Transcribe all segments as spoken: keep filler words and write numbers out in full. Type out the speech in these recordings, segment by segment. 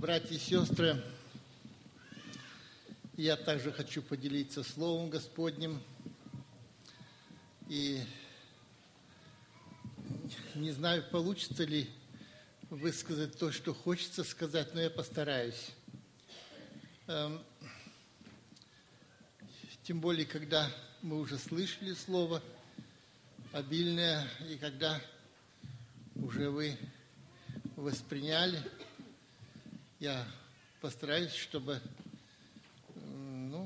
Братья и сестры, я также хочу поделиться Словом Господним. И не знаю, получится ли высказать то, что хочется сказать, но я постараюсь. Тем более, когда мы уже слышали Слово обильное, и когда уже вы восприняли, я постараюсь, чтобы ну,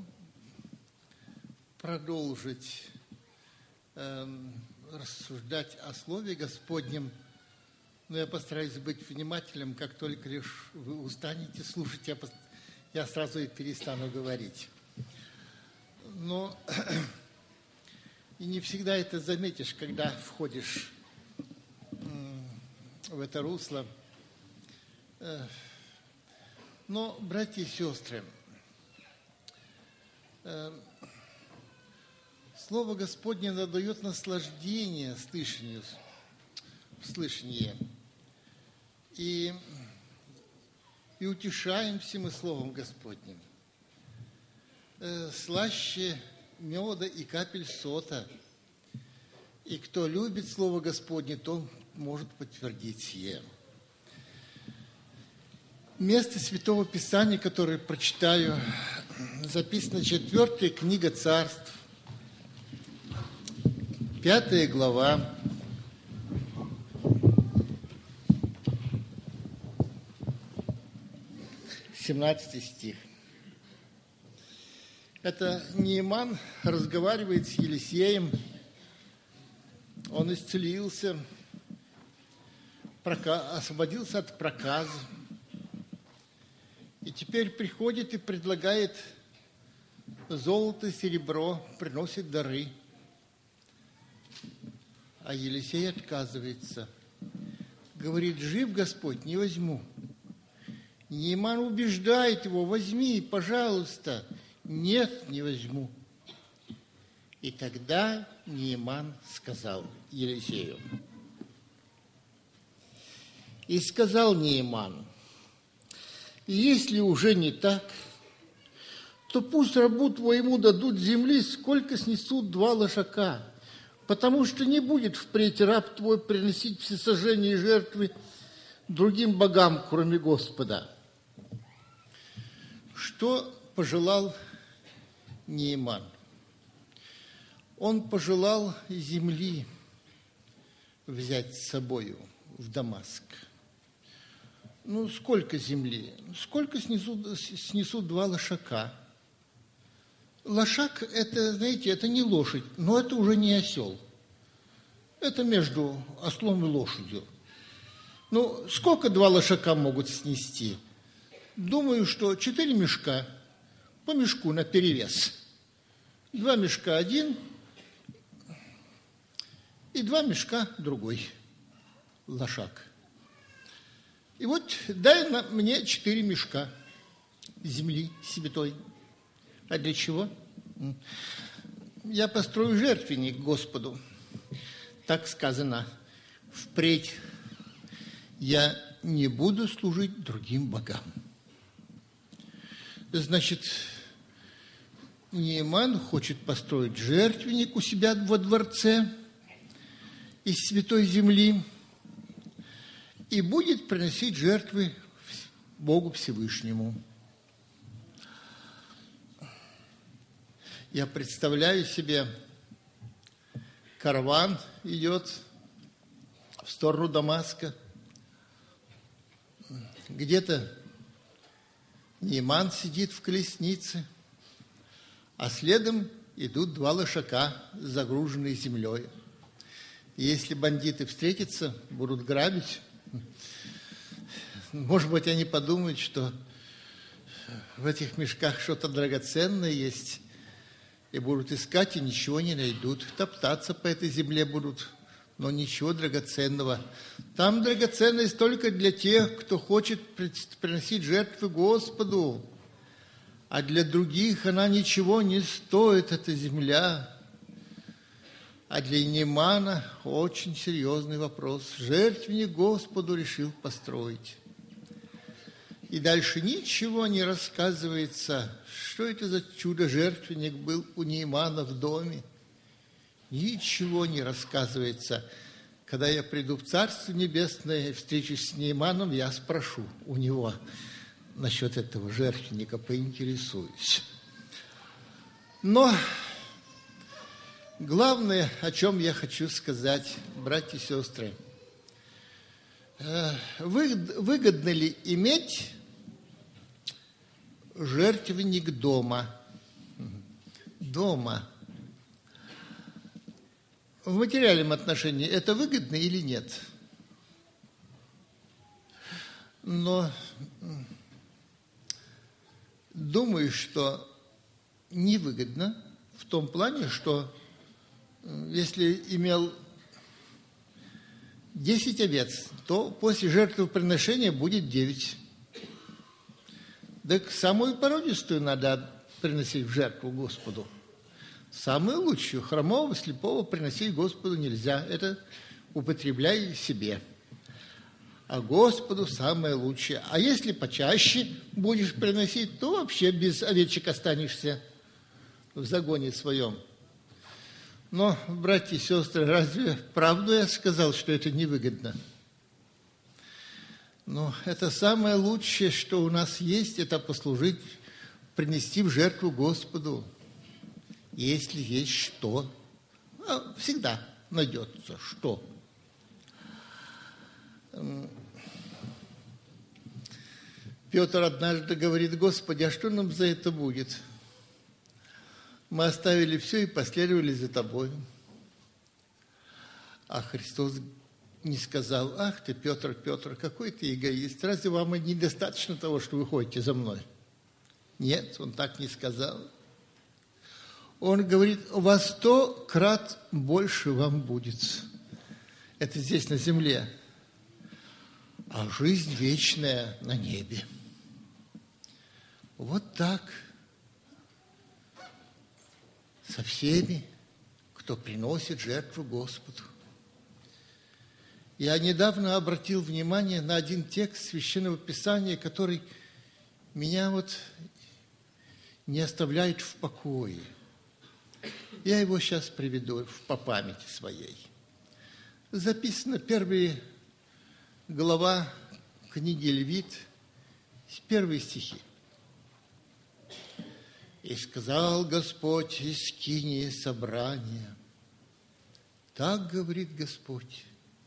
продолжить э, рассуждать о Слове Господнем. Но я постараюсь быть внимательным, как только лишь вы устанете слушать, я, пост... я сразу и перестану говорить. Но и не всегда это заметишь, когда входишь в это русло. Но, братья и сестры, Слово Господне надает наслаждение слышанию, слышание. И, и утешаемся мы Словом Господним. Слаще меда и капель сота. И кто любит Слово Господне, то может подтвердить сие. Место Святого Писания, которое прочитаю, записано четвертая книга Царств, пятая глава, семнадцатый стих. Это Нееман разговаривает с Елисеем. Он исцелился, освободился от проказа. И теперь приходит и предлагает золото, серебро, приносит дары. А Елисей отказывается. Говорит: жив Господь, не возьму. Нееман убеждает его: возьми, пожалуйста. Нет, не возьму. И тогда Нееман сказал Елисею. И сказал Нееман: если уже не так, то пусть рабу твоему дадут земли, сколько снесут два лошака, потому что не будет впредь раб твой приносить всесожжение и жертвы другим богам, кроме Господа. Что пожелал Нееман? Он пожелал земли взять с собою в Дамаск. Ну, сколько земли? Сколько снесут, снесут два лошака? Лошак, это, знаете, это не лошадь, но это уже не осел. Это между ослом и лошадью. Ну, сколько два лошака могут снести? Думаю, что четыре мешка, по мешку наперевес. Два мешка один, и два мешка другой лошак. И вот дай на мне четыре мешка земли себетой. А для чего? Я построю жертвенник Господу. Так сказано: впредь я не буду служить другим богам. Значит, Нееман хочет построить жертвенник у себя во дворце из святой земли и будет приносить жертвы Богу Всевышнему. Я представляю себе, караван идет в сторону Дамаска. Где-то Нееман сидит в колеснице, а следом идут два лошака, загруженные землей. И если бандиты встретятся, будут грабить, может быть, они подумают, что в этих мешках что-то драгоценное есть, и будут искать, и ничего не найдут. Топтаться по этой земле будут, но ничего драгоценного. Там драгоценность только для тех, кто хочет приносить жертвы Господу, а для других она ничего не стоит, эта земля. А для Неемана очень серьезный вопрос. Жертвенник Господу решил построить. И дальше ничего не рассказывается, что это за чудо-жертвенник был у Неймана в доме. Ничего не рассказывается. Когда я приду в Царство Небесное и встречусь с Нейманом, я спрошу у него насчет этого жертвенника, поинтересуюсь. Но главное, о чем я хочу сказать, братья и сестры, выгодно ли иметь жертвенник дома? Дома. В материальном отношении это выгодно или нет? Но думаю, что невыгодно в том плане, что если имел десять овец, то после жертвоприношения будет девять. Так самую породистую надо приносить в жертву Господу. Самую лучшую, хромого, слепого приносить Господу нельзя. Это употребляй себе. А Господу самое лучшее. А если почаще будешь приносить, то вообще без овечек останешься в загоне своем. Но, братья и сестры, разве правду я сказал, что это невыгодно? Но это самое лучшее, что у нас есть, это послужить, принести в жертву Господу. Если есть что, всегда найдется что. Петр однажды говорит: Господи, а что нам за это будет? Мы оставили все и последовали за Тобой. А Христос не сказал: ах ты, Петр, Петр, какой ты эгоист, разве вам и недостаточно того, что вы ходите за мной? Нет, он так не сказал. Он говорит: во сто крат больше вам будет. Это здесь на земле. А жизнь вечная на небе. Вот так со всеми, кто приносит жертву Господу. Я недавно обратил внимание на один текст Священного Писания, который меня вот не оставляет в покое. Я его сейчас приведу по памяти своей. Записано первая глава книги Левит, первые стихи. «И сказал Господь из скинии собрания, так говорит Господь,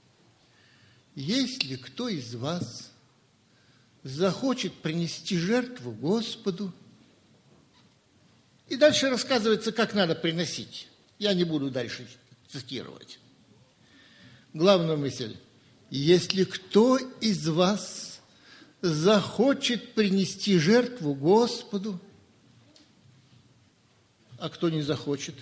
если кто из вас захочет принести жертву Господу». И дальше рассказывается, как надо приносить. Я не буду дальше цитировать. Главная мысль. Если кто из вас захочет принести жертву Господу, а кто не захочет?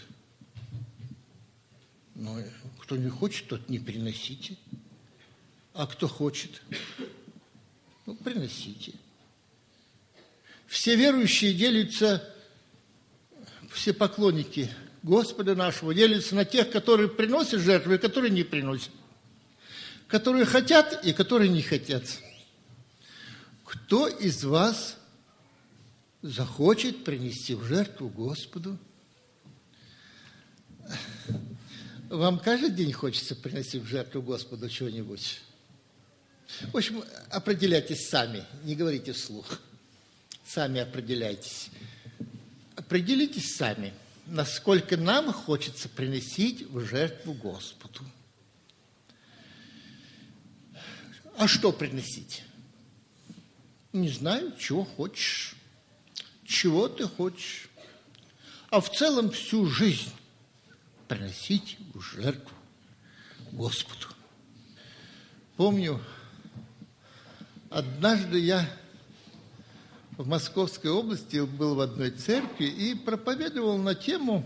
Ну, кто не хочет, тот не приносите. А кто хочет? Ну, приносите. Все верующие делятся, все поклонники Господа нашего делятся на тех, которые приносят жертвы, и которые не приносят. Которые хотят и которые не хотят. Кто из вас захочет принести в жертву Господу? Вам каждый день хочется приносить в жертву Господу чего-нибудь? В общем, определяйтесь сами, не говорите вслух. Сами определяйтесь. Определитесь сами, насколько нам хочется приносить в жертву Господу. А что приносить? Не знаю, чего хочешь. Чего ты хочешь. А в целом всю жизнь приносить в жертву Господу. Помню, однажды я в Московской области был в одной церкви и проповедовал на тему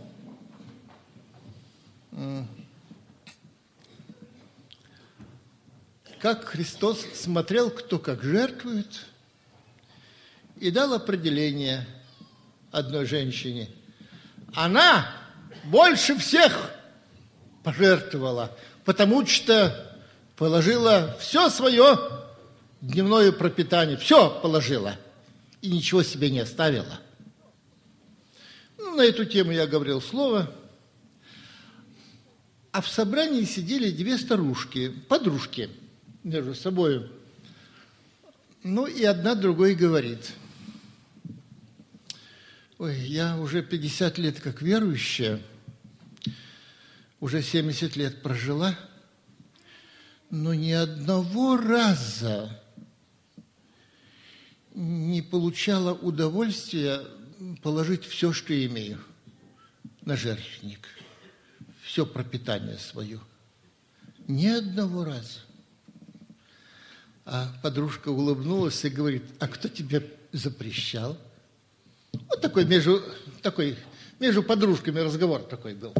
как Христос смотрел, кто как жертвует, и дал определение одной женщине. Она больше всех пожертвовала, потому что положила все свое дневное пропитание, все положила и ничего себе не оставила. Ну, на эту тему я говорил слово. А в собрании сидели две старушки, подружки между собой. Ну, и одна другой говорит: ой, я уже пятьдесят лет как верующая, уже семьдесят лет прожила, но ни одного раза не получала удовольствия положить все, что имею, на жертвенник, все пропитание свое. Ни одного раза. А подружка улыбнулась и говорит: а кто тебе запрещал? Вот такой между, такой между подружками разговор такой был.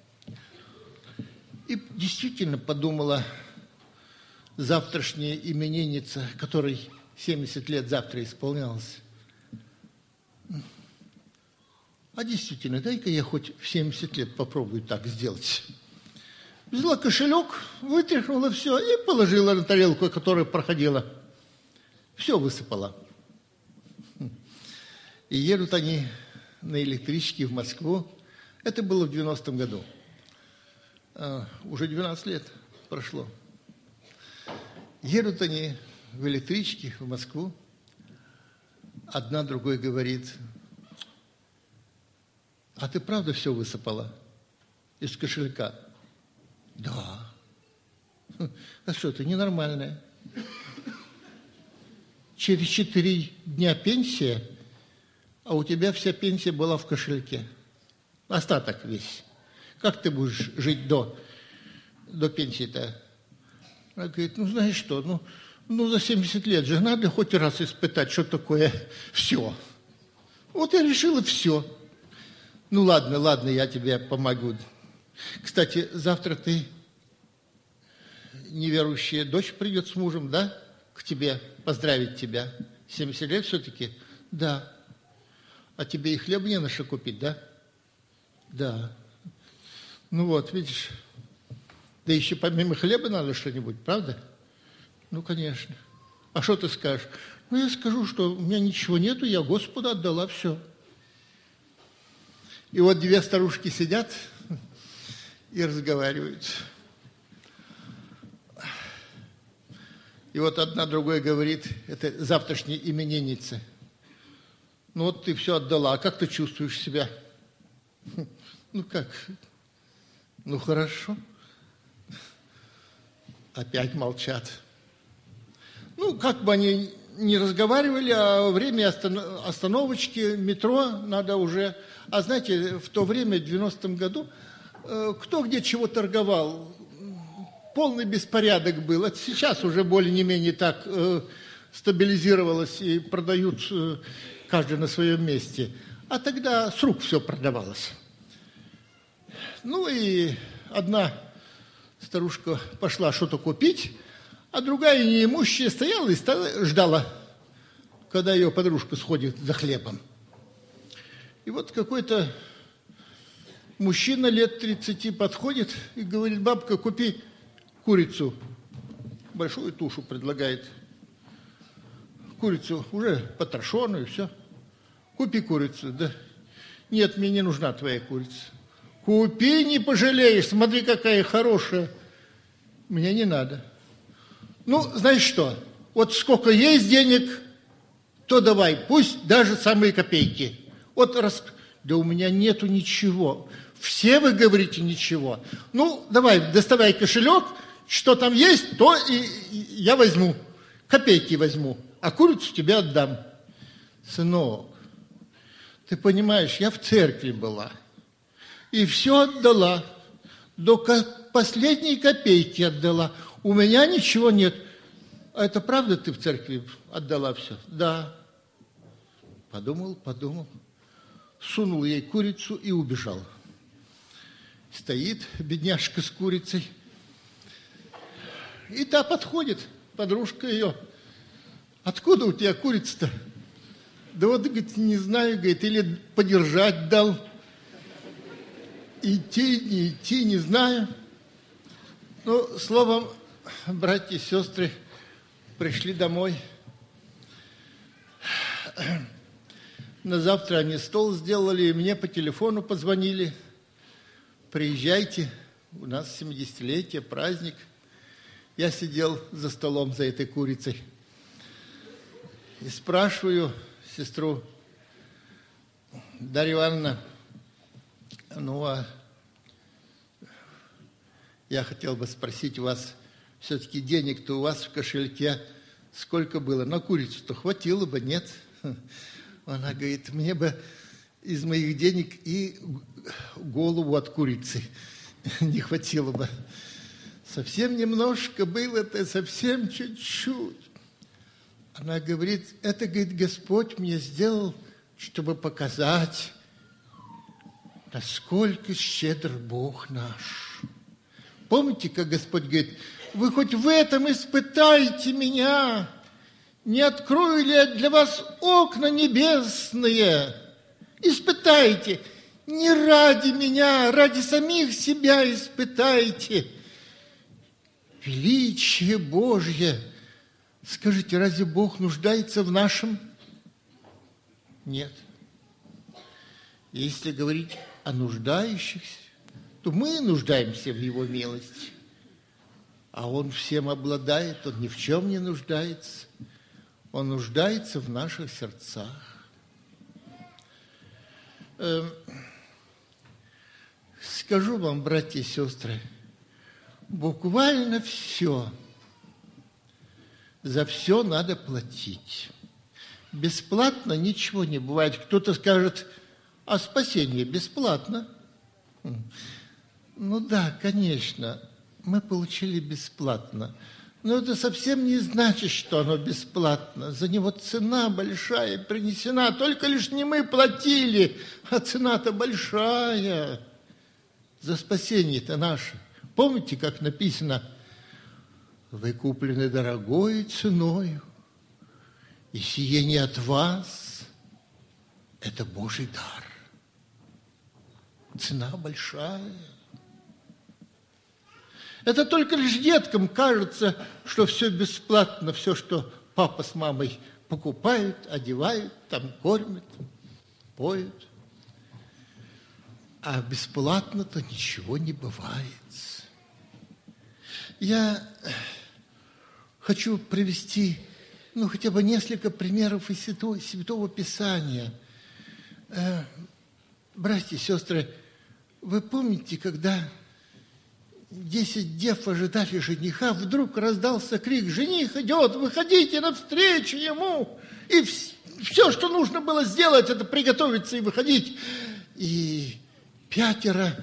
И действительно подумала завтрашняя именинница, которой семьдесят лет завтра исполнялось. А действительно, дай-ка я хоть в семьдесят лет попробую так сделать. Взяла кошелек, вытряхнула все и положила на тарелку, которая проходила. Все высыпала. И едут они на электричке в Москву. Это было в девяностом году. А, уже двенадцать лет прошло. Едут они в электричке в Москву. Одна другой говорит: а ты правда все высыпала из кошелька? Да. А что, ты ненормальная? Через четыре дня пенсия, а у тебя вся пенсия была в кошельке. Остаток весь. Как ты будешь жить до, до пенсии-то? Она говорит: ну, знаешь что, ну, ну, за семьдесят лет же надо хоть раз испытать, что такое все. Вот я решила все. Ну, ладно, ладно, я тебе помогу. Кстати, завтра ты, неверующая дочь, придет с мужем, да, к тебе, поздравить тебя. семьдесят лет все-таки? Да. А тебе и хлеб не на что купить, да? Да. Ну вот, видишь, да еще помимо хлеба надо что-нибудь, правда? Ну, конечно. А что ты скажешь? Ну, я скажу, что у меня ничего нету, я Господу отдала все. И вот две старушки сидят и разговаривают. И вот одна другой говорит, это завтрашняя именинница: ну вот ты все отдала, а как ты чувствуешь себя? Ну как? Ну хорошо. Опять молчат. Ну, как бы они не разговаривали, а время остановочки, метро надо уже... А знаете, в то время, в девяностом году, кто где чего торговал, полный беспорядок был. Это сейчас уже более-менее так э, стабилизировалось и продают э, каждый на своем месте. А тогда с рук все продавалось. Ну и одна старушка пошла что-то купить, а другая неимущая стояла и стояла, ждала, когда ее подружка сходит за хлебом. И вот какой-то мужчина лет тридцати подходит и говорит: бабка, купи курицу. Большую тушу предлагает. Курицу уже потрошенную, все. Купи курицу. Да. Нет, мне не нужна твоя курица. Купи, не пожалеешь, смотри, какая хорошая. Мне не надо. Ну, знаешь что, вот сколько есть денег, то давай, пусть даже самые копейки. Вот раз... Да у меня нету ничего. Все вы говорите ничего. Ну, давай, доставай кошелек, что там есть, то и, и я возьму. Копейки возьму, а курицу тебе отдам. Сынок, ты понимаешь, я в церкви была. И все отдала. До последней копейки отдала. У меня ничего нет. А это правда, ты в церкви отдала все? Да. Подумал, подумал. Сунул ей курицу и убежал. Стоит бедняжка с курицей. И та подходит, подружка ее. Откуда у тебя курица-то? Да вот, говорит, не знаю, говорит, или подержать дал. Идти, не идти, не знаю. Ну, словом, братья и сестры, пришли домой. На завтра они стол сделали, и мне по телефону позвонили. Приезжайте, у нас семидесятилетие, праздник. Я сидел за столом за этой курицей. И спрашиваю сестру: Дарья Ивановна, ну а я хотел бы спросить у вас, все-таки денег-то у вас в кошельке сколько было? На курицу-то хватило бы, нет? Она говорит: мне бы из моих денег и голову от курицы не хватило бы. Совсем немножко было-то, совсем чуть-чуть. Она говорит: это, говорит, Господь мне сделал, чтобы показать, насколько щедр Бог наш. Помните, как Господь говорит: вы хоть в этом испытайте меня, не открою ли я для вас окна небесные? Испытайте, не ради меня, ради самих себя испытайте. Величие Божье. Скажите, разве Бог нуждается в нашем? Нет. Если говорить о нуждающихся, то мы нуждаемся в Его милости. А Он всем обладает, Он ни в чем не нуждается. Он нуждается в наших сердцах. Э, скажу вам, братья и сестры, буквально все. За все надо платить. Бесплатно ничего не бывает. Кто-то скажет: а спасение бесплатно. Ну да, конечно, мы получили бесплатно. Но это совсем не значит, что оно бесплатно. За него цена большая принесена. Только лишь не мы платили, а цена-то большая. За спасение-то наше. Помните, как написано: вы куплены дорогой ценою, и сие не от вас, это Божий дар. Цена большая. Это только лишь деткам кажется, что все бесплатно, все, что папа с мамой покупают, одевают, там кормят, поют. А бесплатно-то ничего не бывает. Я хочу привести, ну, хотя бы несколько примеров из Святого, Святого Писания. Э, братья и сестры, вы помните, когда десять дев ожидали жениха, вдруг раздался крик: жених идет, выходите навстречу ему. И все, что нужно было сделать, это приготовиться и выходить. И пятеро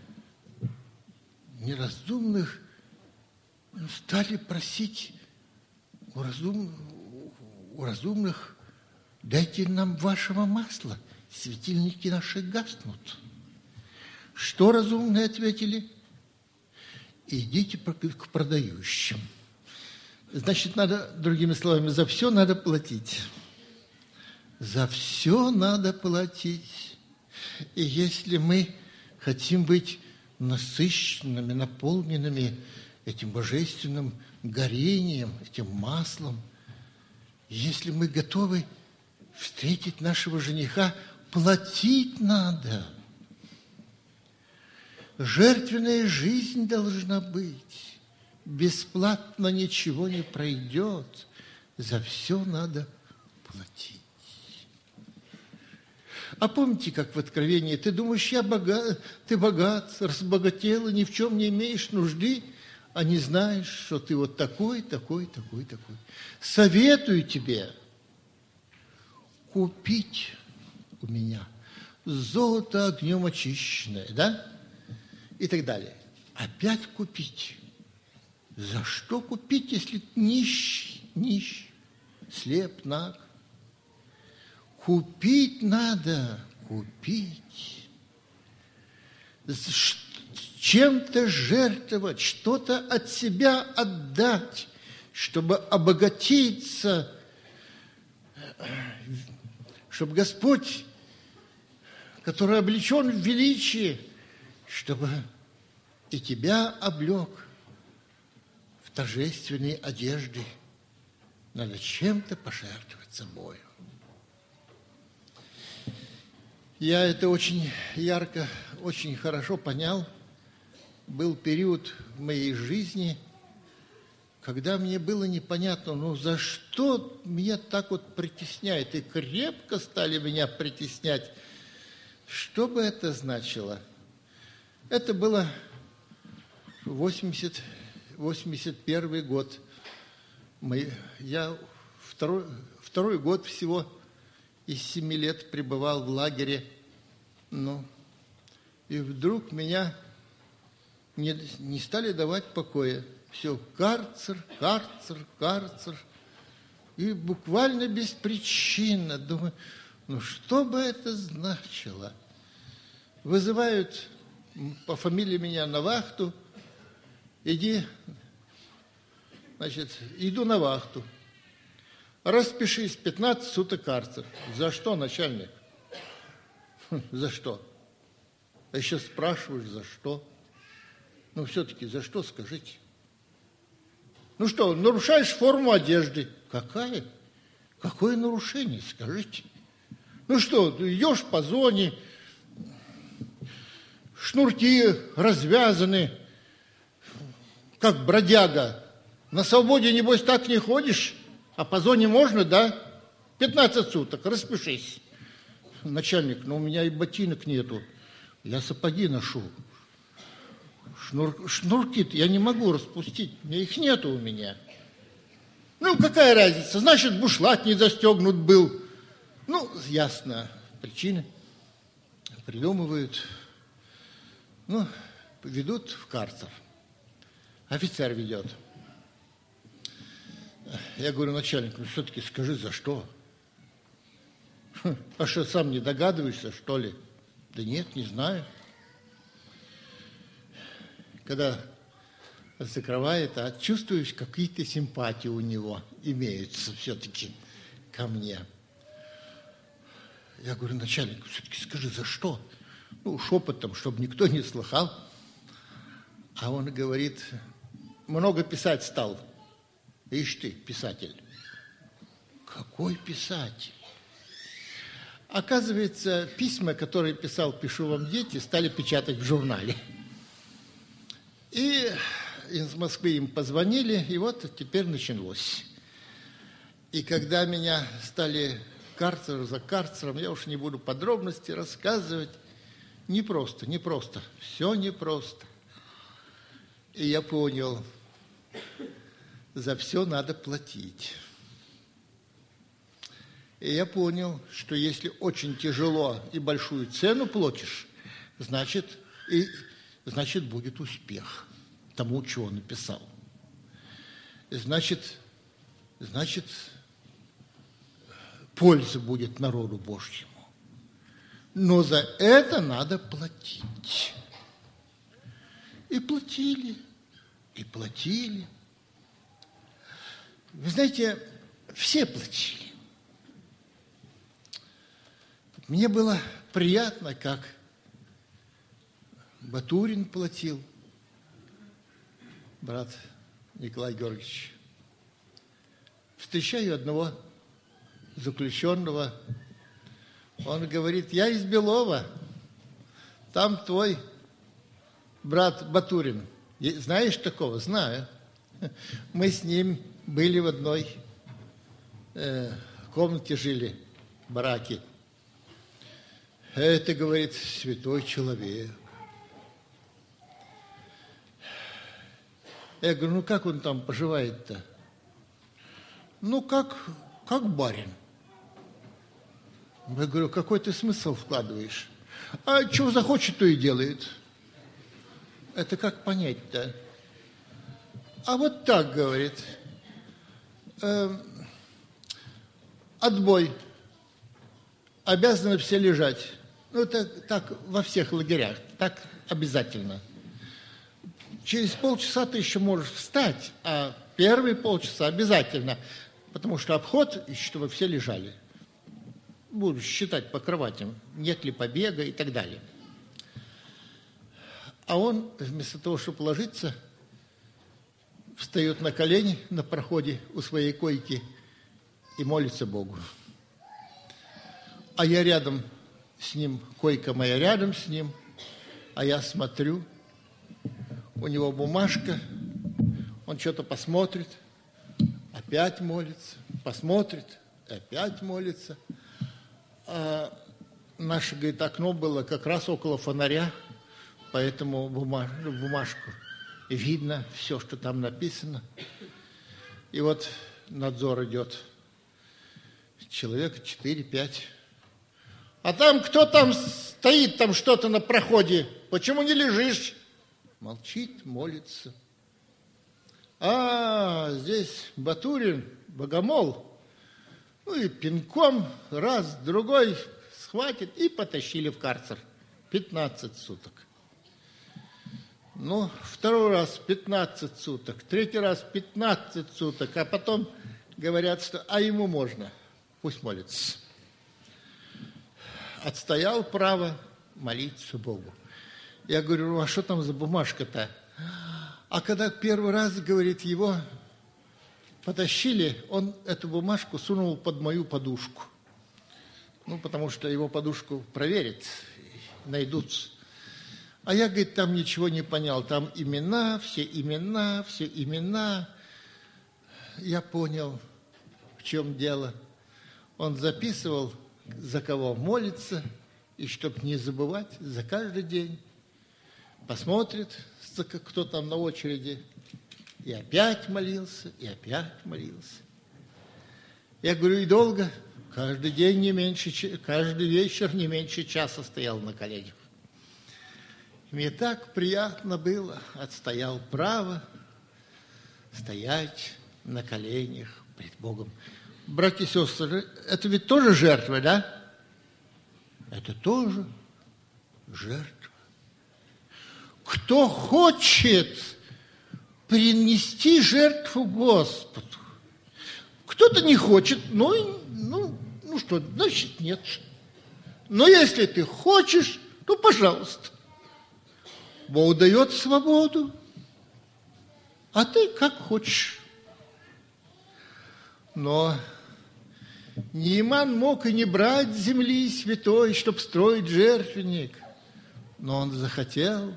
неразумных стали просить у, разум... у разумных: дайте нам вашего масла, светильники наши гаснут. Что разумные ответили? Идите к продающим. Значит, надо, другими словами, за все надо платить. За все надо платить. И если мы хотим быть насыщенными, наполненными этим божественным горением, этим маслом, если мы готовы встретить нашего жениха, платить надо. Жертвенная жизнь должна быть. Бесплатно ничего не пройдет. За все надо платить. А помните, как в Откровении: ты думаешь, я богат, ты богат, разбогател, и ни в чем не имеешь нужды, а не знаешь, что ты вот такой, такой, такой, такой. Советую тебе купить у меня золото огнем очищенное, да? И так далее. Опять купить. За что купить, если нищий, нищий, слеп, наг? Купить надо, купить. Чем-то жертвовать, что-то от себя отдать, чтобы обогатиться, чтобы Господь, который облечен в величие, чтобы и тебя облек в торжественной одежде, Надо чем-то пожертвовать собой. Я это очень ярко, очень хорошо понял. Был период в моей жизни, когда мне было непонятно, ну за что меня так вот притесняют, и крепко стали меня притеснять. Что бы это значило? Это было восемьдесят, восемьдесят первый год. Мы, я второй, второй год всего из семи лет пребывал в лагере. Ну, и вдруг меня не, не стали давать покоя. Все, карцер, карцер, карцер. И буквально беспричинно. Думаю, ну что бы это значило? Вызывают по фамилии меня на вахту. Иди, значит, иду на вахту. Распишись, пятнадцать суток карцер. За что, начальник? За что? А еще спрашиваешь, за что? Ну, все-таки за что, скажите? Ну что, нарушаешь форму одежды. Какая? Какое нарушение, скажите? Ну что, ты идешь по зоне, шнурки развязаны, как бродяга. На свободе, небось, так не ходишь, а по зоне можно, да? пятнадцать суток, распишись. Начальник, ну у меня и ботинок нету, я сапоги ношу. Шнур, шнурки-то я не могу распустить, мне их нету у меня. Ну, какая разница, значит, бушлат не застегнут был. Ну, ясно, причины придумывают. Ну, ведут в карцер. Офицер ведет. Я говорю, начальник, ну все-таки скажи, за что? А что, сам не догадываешься, что ли? Да нет, не знаю. Когда закрывает, а чувствуешь, какие-то симпатии у него имеются все-таки ко мне. Я говорю, начальник, все-таки скажи, за что? Ну, шепотом, чтобы никто не слыхал. А он говорит, много писать стал. Ишь ты, писатель. Какой писатель? Оказывается, письма, которые писал «Пишу вам, дети», стали печатать в журнале. И из Москвы им позвонили, и вот теперь началось. И когда меня стали карцер за карцером, я уж не буду подробности рассказывать, непросто, непросто, все непросто. И я понял, за все надо платить. И я понял, что если очень тяжело и большую цену платишь, значит, и, значит будет успех тому, чего написал. Значит, значит, польза будет народу Божьему. Но за это надо платить. И платили, и платили. Вы знаете, все платили. Мне было приятно, как Батурин платил, брат Николай Георгиевич. Встречаю одного заключенного, он говорит, я из Белова, там твой брат Батурин. Знаешь такого? Знаю. Мы с ним были в одной э, комнате, жили, в бараке. Это, говорит, святой человек. Я говорю, ну как он там поживает-то? Ну, как, как барин. Я говорю, какой ты смысл вкладываешь? А чего захочет, то и делает. Это как понять-то? А вот так, говорит, э, отбой. Обязаны все лежать. Ну, это так во всех лагерях, так обязательно. Через полчаса ты еще можешь встать, а первые полчаса обязательно, потому что обход, чтобы все лежали. Буду считать по кроватям, нет ли побега и так далее. А он, вместо того, чтобы ложиться, встает на колени на проходе у своей койки и молится Богу. А я рядом с ним, койка моя рядом с ним, а я смотрю, у него бумажка, он что-то посмотрит, опять молится, посмотрит, опять молится. А наше, говорит, окно было как раз около фонаря, поэтому бумаж, бумажку видно, все, что там написано. И вот надзор идет, человека четыре-пять. А там кто там стоит, там что-то на проходе, почему не лежишь? Молчит, молится. А, здесь Батурин, богомол. Ну и пинком раз, другой схватит и потащили в карцер. пятнадцать суток. Ну, второй раз пятнадцать суток, третий раз пятнадцать суток, а потом говорят, что а ему можно, пусть молится. Отстоял право молиться Богу. Я говорю, ну а что там за бумажка-то? А когда первый раз, говорит, его потащили, он эту бумажку сунул под мою подушку. Ну, потому что его подушку проверят, найдут. А я, говорит, там ничего не понял. Там имена, все имена, все имена. Я понял, в чем дело. Он записывал, за кого молится, и чтобы не забывать, за каждый день. Посмотрит, кто там на очереди, и опять молился, и опять молился. Я говорю, и долго? Каждый день не меньше, каждый вечер не меньше часа стоял на коленях. Мне так приятно было, отстоял право стоять на коленях пред Богом. Братья и сестры, это ведь тоже жертва, да? Это тоже жертва. Кто хочет принести жертву Господу? Кто-то не хочет, ну, ну, ну что, значит нет. Но если ты хочешь, то пожалуйста. Бог дает свободу, а ты как хочешь. Но Нейман мог и не брать земли святой, чтобы строить жертвенник. Но он захотел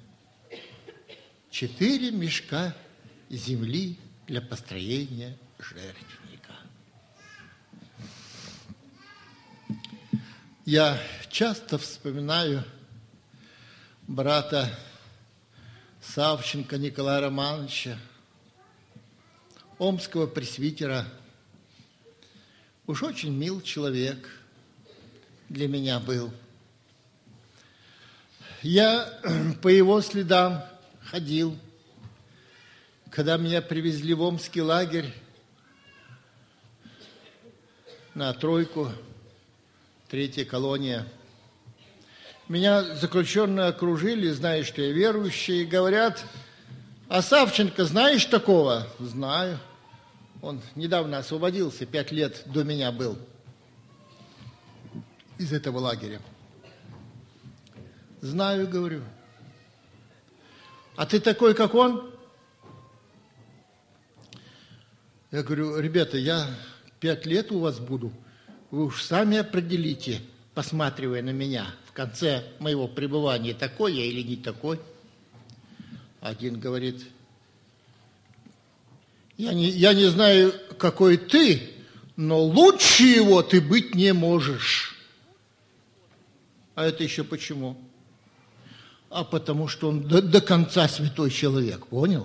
четыре мешка земли для построения жертвенника. Я часто вспоминаю брата Савченко Николая Романовича, омского пресвитера. Уж очень мил человек для меня был. Я по его следам ходил, когда меня привезли в омский лагерь на тройку, третья колония. Меня заключенные окружили, зная, что я верующий, и говорят, а Савченко знаешь такого? Знаю. Он недавно освободился, пять лет до меня был из этого лагеря. Знаю, говорю. А ты такой, как он? Я говорю, ребята, я пять лет у вас буду. Вы уж сами определите, посматривая на меня в конце моего пребывания, такой я или не такой. Один говорит, я не, я не знаю, какой ты, но лучше его ты быть не можешь. А это еще почему? А потому что он до, до конца святой человек, понял?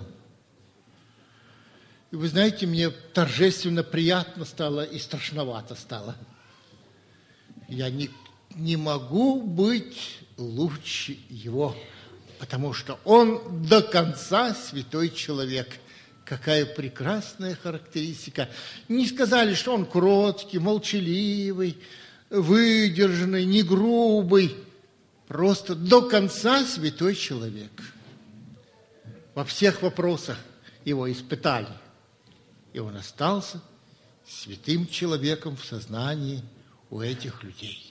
И вы знаете, мне торжественно приятно стало и страшновато стало. Я не, не могу быть лучше его, потому что он до конца святой человек. Какая прекрасная характеристика. Не сказали, что он кроткий, молчаливый, выдержанный, не грубый. Просто до конца святой человек. Во всех вопросах его испытали. И он остался святым человеком в сознании у этих людей.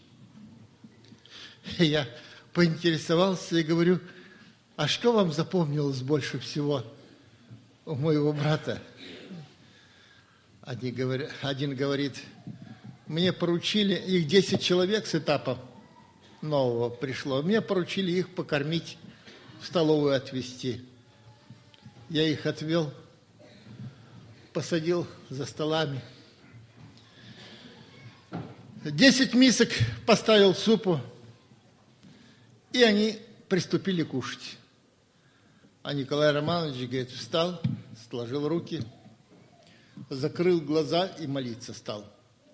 Я поинтересовался и говорю, а что вам запомнилось больше всего у моего брата? Один говорит, один говорит, мне поручили, их десять человек с этапа нового пришло, мне поручили их покормить, в столовую отвезти. Я их отвел, посадил за столами. Десять мисок поставил супу, и они приступили кушать. А Николай Романович, говорит, встал, сложил руки, закрыл глаза и молиться стал.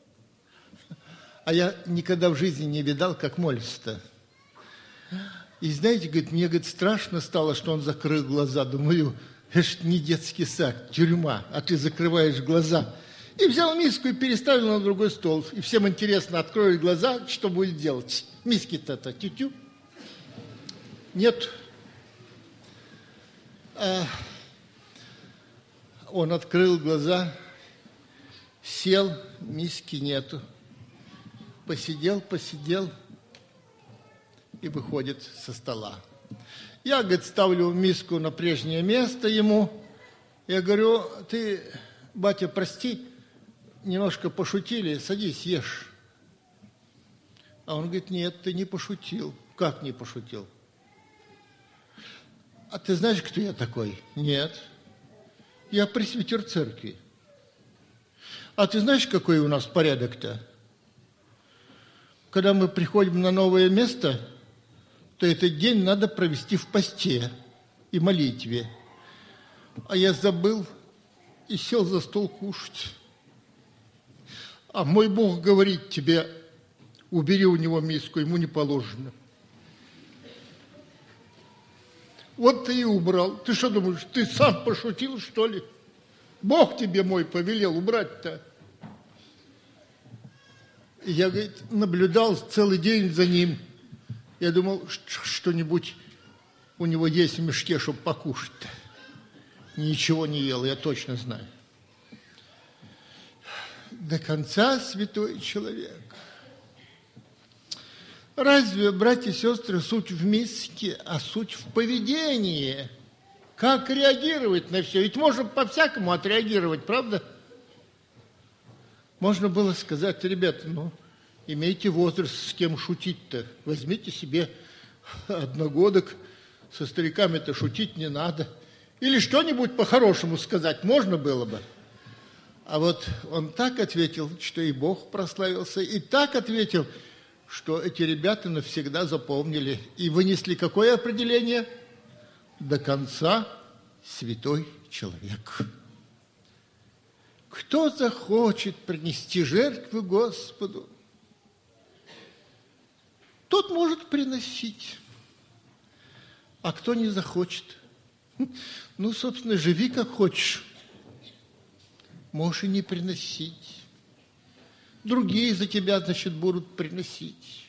А я никогда в жизни не видал, как молится-то. И знаете, говорит, мне, говорит, страшно стало, что он закрыл глаза. Думаю, это ж не детский сад, тюрьма, а ты закрываешь глаза. И взял миску и переставил на другой стол. И всем интересно, откроют глаза, что будет делать. Миски-то-то тю-тю. Нет. А он открыл глаза, сел, миски нету. Посидел, посидел и выходит со стола. Я, говорит, ставлю миску на прежнее место ему. Я говорю, ты, батя, прости, немножко пошутили, садись, ешь. А он говорит, нет, ты не пошутил. Как не пошутил? А ты знаешь, кто я такой? Нет. Я пресвитер церкви. А ты знаешь, какой у нас порядок-то? Когда мы приходим на новое место, то этот день надо провести в посте и молитве. А я забыл и сел за стол кушать. А мой Бог говорит тебе, убери у него миску, ему не положено. Вот ты и убрал. Ты что думаешь, ты сам пошутил, что ли? Бог тебе мой повелел убрать-то. И я, говорит, наблюдал целый день за ним. Я думал, что-нибудь у него есть в мешке, чтобы покушать-то. Ничего не ел, я точно знаю. До конца святой человек. Разве, братья и сестры, суть в миске, а суть в поведении? Как реагировать на все? Ведь можно по-всякому отреагировать, правда? Можно было сказать, ребята, ну, имейте возраст, с кем шутить-то. Возьмите себе одногодок, со стариками-то шутить не надо. Или что-нибудь по-хорошему сказать можно было бы. А вот он так ответил, что и Бог прославился, и так ответил, что эти ребята навсегда запомнили и вынесли какое определение? До конца святой человек. Кто захочет принести жертву Господу, тот может приносить. А кто не захочет, ну, собственно, живи как хочешь. Можешь и не приносить. Другие за тебя, значит, будут приносить.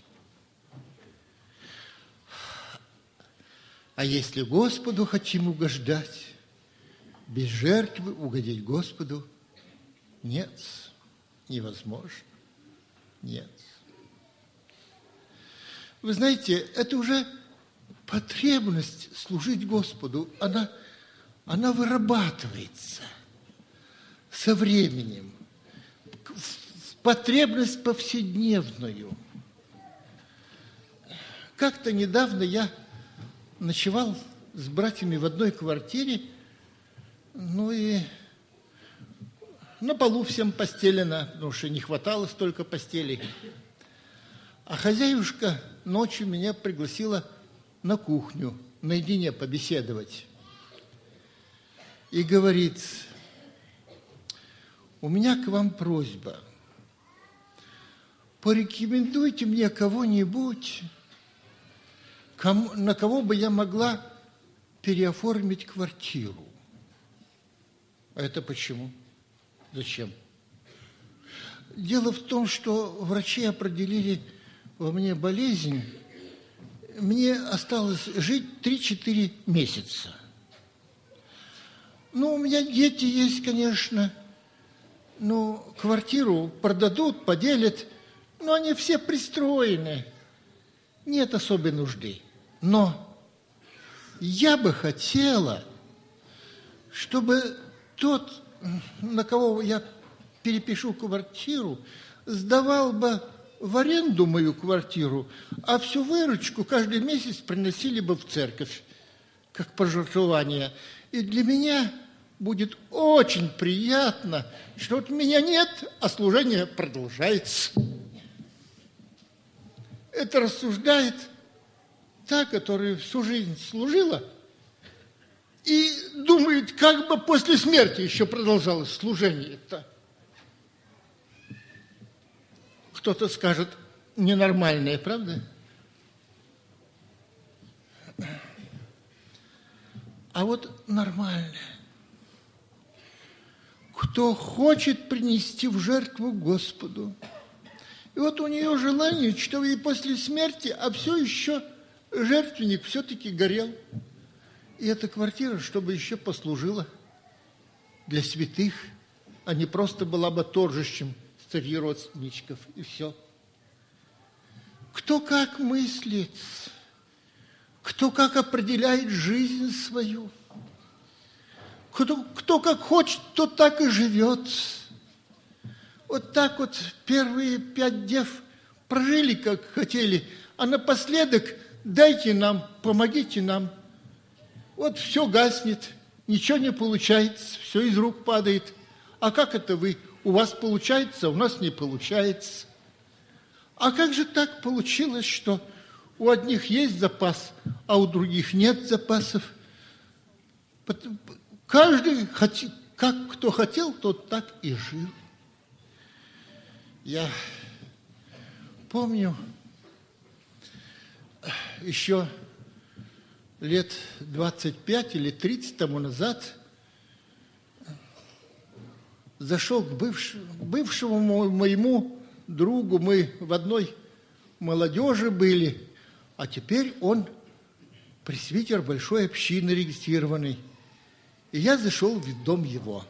А если Господу хотим угождать, без жертвы угодить Господу нет, невозможно, нет. Вы знаете, это уже потребность служить Господу, она, она вырабатывается со временем, потребность повседневную. Как-то недавно я ночевал с братьями в одной квартире, ну и на полу всем постелено, потому что не хватало столько постелей. А хозяюшка ночью меня пригласила на кухню, наедине побеседовать. И говорит, у меня к вам просьба. Порекомендуйте мне кого-нибудь, кому, на кого бы я могла переоформить квартиру. А это почему? Зачем? Дело в том, что врачи определили во мне болезнь. Мне осталось жить три-четыре месяца. Ну, у меня дети есть, конечно. Ну, квартиру продадут, поделят. Но они все пристроены. Нет особой нужды. Но я бы хотела, чтобы тот, на кого я перепишу квартиру, сдавал бы в аренду мою квартиру, а всю выручку каждый месяц приносили бы в церковь, как пожертвование. И для меня будет очень приятно, что вот меня нет, а служение продолжается. Это рассуждает та, которая всю жизнь служила, и думает, как бы после смерти еще продолжалось служение-то. Кто-то скажет, ненормальное, правда? А вот нормальное. Кто хочет принести в жертву Господу. И вот у нее желание, что и после смерти, а все еще жертвенник все-таки горел. И эта квартира, чтобы еще послужила для святых, а не просто была бы торжищем среди родственничков, и все. Кто как мыслит, кто как определяет жизнь свою, кто, кто как хочет, тот так и живет. Вот так вот первые пять дев прожили, как хотели, а напоследок дайте нам, помогите нам. Вот все гаснет, ничего не получается, все из рук падает. А как это вы? У вас получается, у нас не получается. А как же так получилось, что у одних есть запас, а у других нет запасов? Каждый, как кто хотел, тот так и жил. Я помню, еще лет двадцать пять или тридцать тому назад зашел к бывшему, бывшему моему другу, мы в одной молодежи были, а теперь он пресвитер большой общины регистрированный. И я зашел в дом его.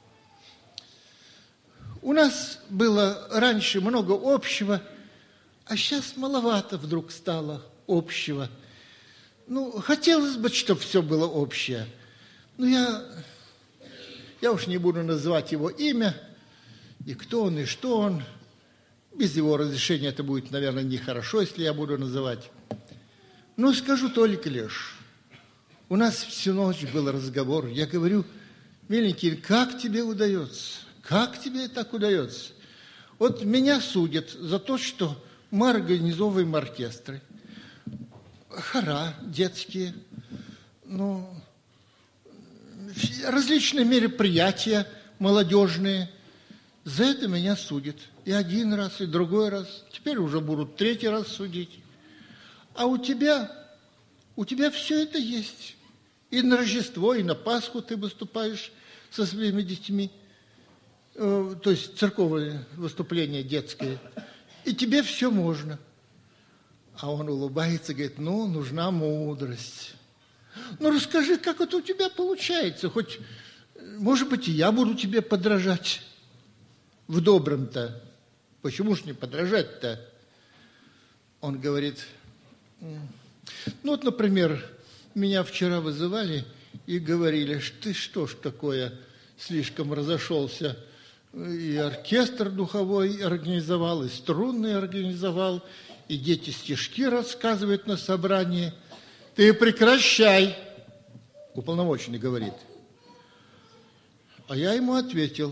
У нас было раньше много общего, а сейчас маловато вдруг стало общего. Ну, хотелось бы, чтобы все было общее. Но я, я уж не буду называть его имя, и кто он, и что он. Без его разрешения это будет, наверное, нехорошо, если я буду называть. Но скажу только лишь. У нас всю ночь был разговор. Я говорю, миленький, как тебе удается? Как тебе так удается? Вот меня судят за то, что мы организовываем оркестры, хора детские, ну, различные мероприятия молодежные. За это меня судят. И один раз, и другой раз. Теперь уже будут третий раз судить. А у тебя, у тебя все это есть. И на Рождество, и на Пасху ты выступаешь со своими детьми. Э, то есть церковные выступления детские. И тебе все можно. А он улыбается и говорит, ну, нужна мудрость. Ну, расскажи, как это у тебя получается. Хоть, может быть, и я буду тебе подражать. В добром-то. Почему ж не подражать-то? Он говорит, ну, вот, например, меня вчера вызывали и говорили, ты что ж такое, слишком разошелся. И оркестр духовой организовал, и струнный организовал, и дети стишки рассказывают на собрании. Ты прекращай, уполномоченный говорит. А я ему ответил,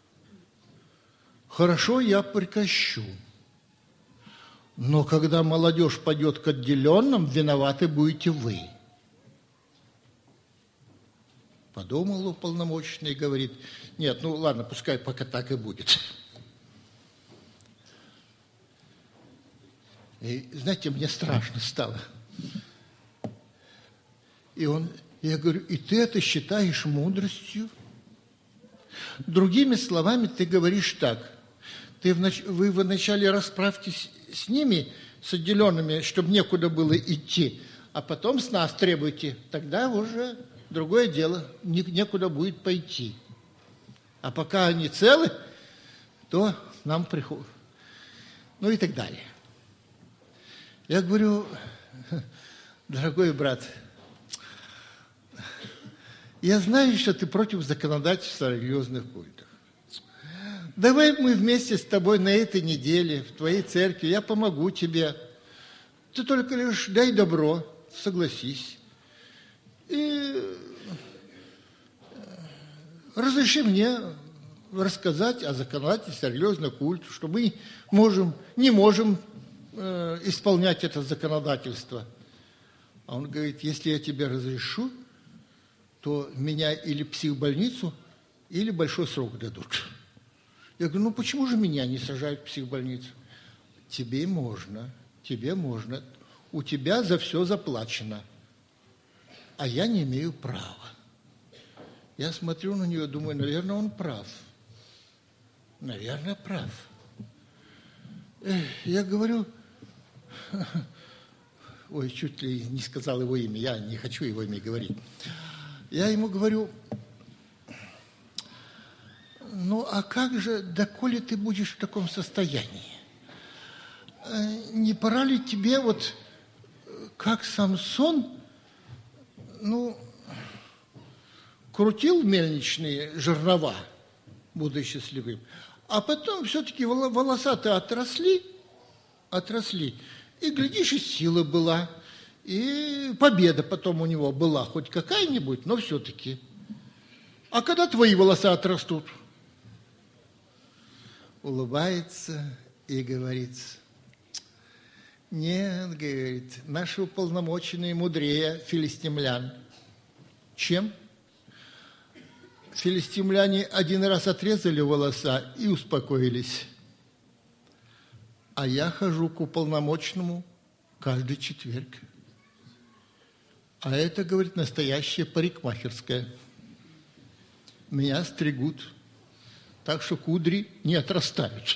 хорошо, я прекращу. Но когда молодежь пойдет к отделенным, виноваты будете вы. Подумал уполномоченный и говорит, нет, ну ладно, пускай пока так и будет. И, знаете, мне страшно стало. И он, я говорю, и ты это считаешь мудростью? Другими словами, ты говоришь так. Ты внач... Вы вначале расправьтесь с ними, с отделенными, чтобы некуда было идти, а потом с нас требуйте. Тогда уже другое дело, некуда будет пойти. А пока они целы, то нам приходят. Ну и так далее. Я говорю, дорогой брат, я знаю, что ты против законодательства о религиозных культах. давай мы вместе с тобой на этой неделе в твоей церкви, я помогу тебе. Ты только лишь дай добро, согласись. И разреши мне рассказать о законодательстве религиозного культа, что мы можем, не можем э, исполнять это законодательство. А он говорит, если я тебе разрешу, то меня или в психбольницу, или большой срок дадут. Я говорю, ну почему же меня не сажают в психбольницу? Тебе можно, тебе можно. У тебя за все заплачено, а я не имею права. Я смотрю на нее, думаю, наверное, он прав. Наверное, прав. Эх, я говорю, ой, чуть ли не сказал его имя, я не хочу его имя говорить. Я ему говорю, ну а как же, доколе ты будешь в таком состоянии? Не пора ли тебе вот, как Самсон, ну, крутил мельничные жернова, будучи счастливым, а потом все-таки волоса-то отросли, отросли, и, глядишь, и сила была, и победа потом у него была, хоть какая-нибудь, но все-таки. А когда твои волоса отрастут? Улыбается и говорит, нет, говорит, наши уполномоченные мудрее филистимлян. Чем? Филистимляне один раз отрезали волоса и успокоились. А я хожу к уполномоченному каждый четверг. А это, говорит, настоящая парикмахерская. Меня стригут, так что кудри не отрастают.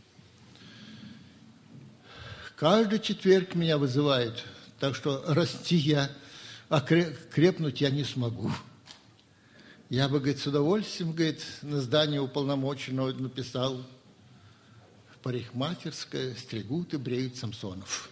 Каждый четверг меня вызывают, так что расти я, а крепнуть я не смогу. Я бы, говорит, с удовольствием, говорит, на здании уполномоченного написал парикмахерская, стригут и бреют Самсонов.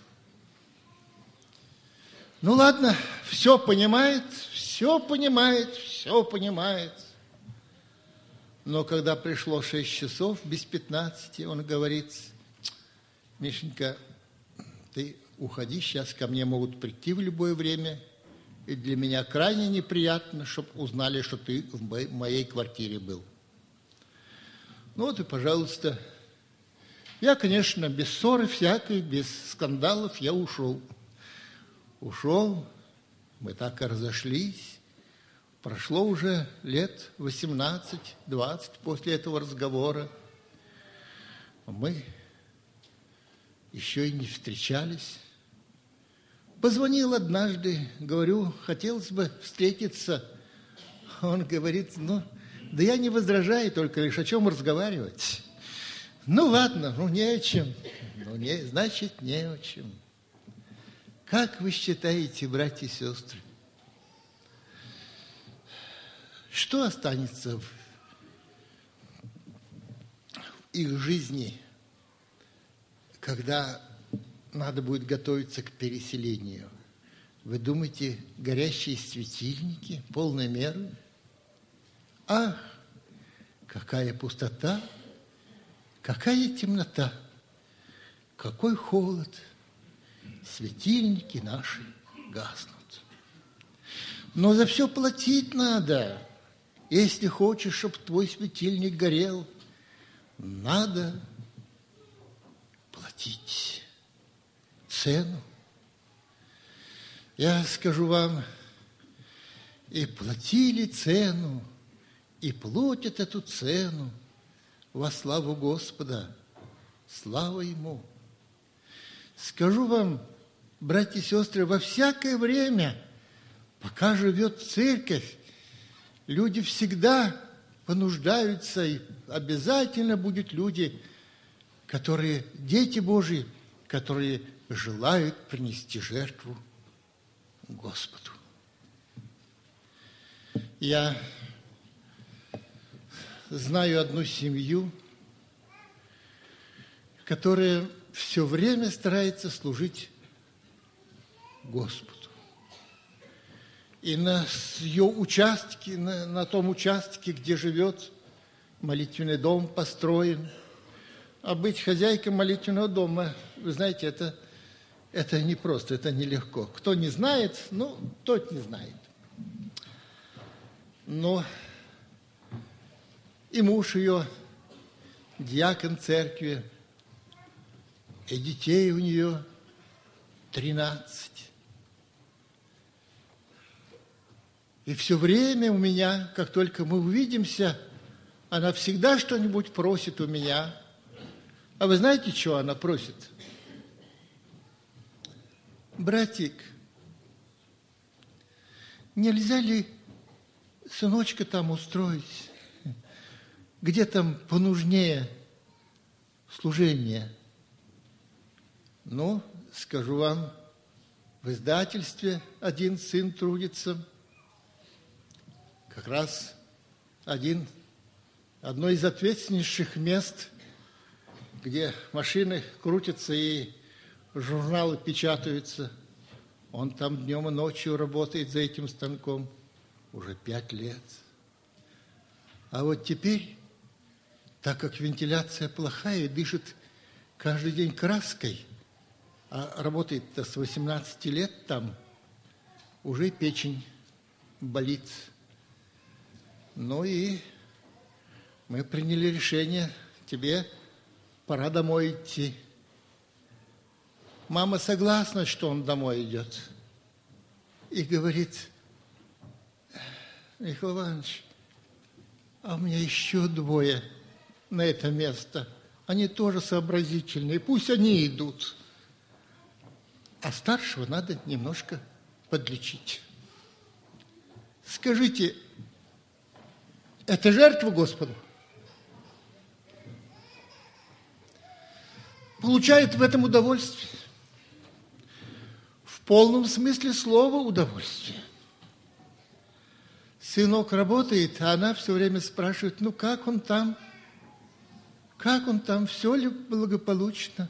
Ну ладно, все понимает, все понимает, все понимает. Но когда пришло шесть часов без пятнадцати, он говорит, Мишенька, ты уходи, сейчас ко мне могут прийти в любое время, и для меня крайне неприятно, чтобы узнали, что ты в моей квартире был. Ну вот и, пожалуйста, я, конечно, без ссоры всякой, без скандалов я ушел. Ушел, мы так и разошлись. Прошло уже лет восемнадцать-двадцать после этого разговора. Мы еще и не встречались. Позвонил однажды, говорю, хотелось бы встретиться. Он говорит, ну, да я не возражаю, только лишь о чем разговаривать. Ну, ладно, ну, не о чем. Ну, не, значит, не о чем. Как вы считаете, братья и сестры, что останется в их жизни, когда надо будет готовиться к переселению? Вы думаете, горящие светильники, полной меры? Ах, какая пустота, какая темнота, какой холод! Светильники наши гаснут. Но за все платить надо. Если хочешь, чтобы твой светильник горел, надо платить цену. Я скажу вам, и платили цену, и платят эту цену во славу Господа, слава Ему. Скажу вам, братья и сестры, во всякое время, пока живет церковь, люди всегда понуждаются, и обязательно будут люди, которые, дети Божьи, которые желают принести жертву Господу. Я знаю одну семью, которая все время старается служить Господу. И на ее участке, на, на том участке, где живет, молитвенный дом построен. А быть хозяйкой молитвенного дома, вы знаете, это, это непросто, это нелегко. Кто не знает, ну, тот не знает. Но и муж ее, диакон церкви, и детей у нее тринадцать. И все время у меня, как только мы увидимся, она всегда что-нибудь просит у меня. А вы знаете, что она просит? Братик, нельзя ли сыночка там устроить, где там понужнее служение? Ну, скажу вам, в издательстве один сын трудится, как раз один, одно из ответственнейших мест, где машины крутятся и журналы печатаются. Он там днем и ночью работает за этим станком уже пять лет. А вот теперь, так как вентиляция плохая, дышит каждый день краской, а работает-то с восемнадцати лет там, уже печень болит. Ну и мы приняли решение, тебе пора домой идти. Мама согласна, что он домой идет. И говорит, Михаил Иванович, а у меня еще двое на это место. Они тоже сообразительные, пусть они идут. А старшего надо немножко подлечить. Скажите, это жертва Господу? Получает в этом удовольствие. В полном смысле слова удовольствие. Сынок работает, а она все время спрашивает, ну как он там? Как он там? Все ли благополучно?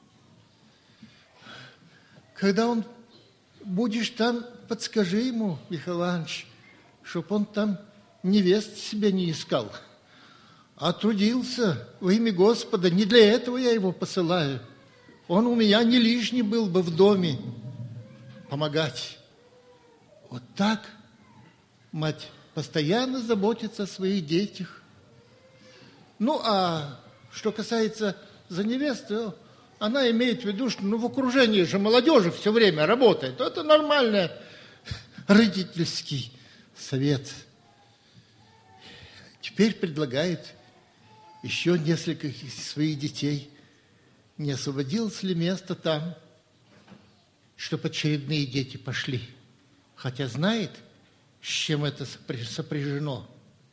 Когда он будешь там, подскажи ему, Михаил Иванович, чтоб он там невест себе не искал. А трудился во имя Господа. Не для этого я его посылаю. Он у меня не лишний был бы в доме помогать. Вот так мать постоянно заботится о своих детях. Ну, а что касается за невесту, она имеет в виду, что ну, в окружении же молодежи все время работает. Это нормальный родительский совет. Теперь предлагает еще несколько своих детей. Не освободилось ли место там, чтобы очередные дети пошли? Хотя знает, с чем это сопряжено.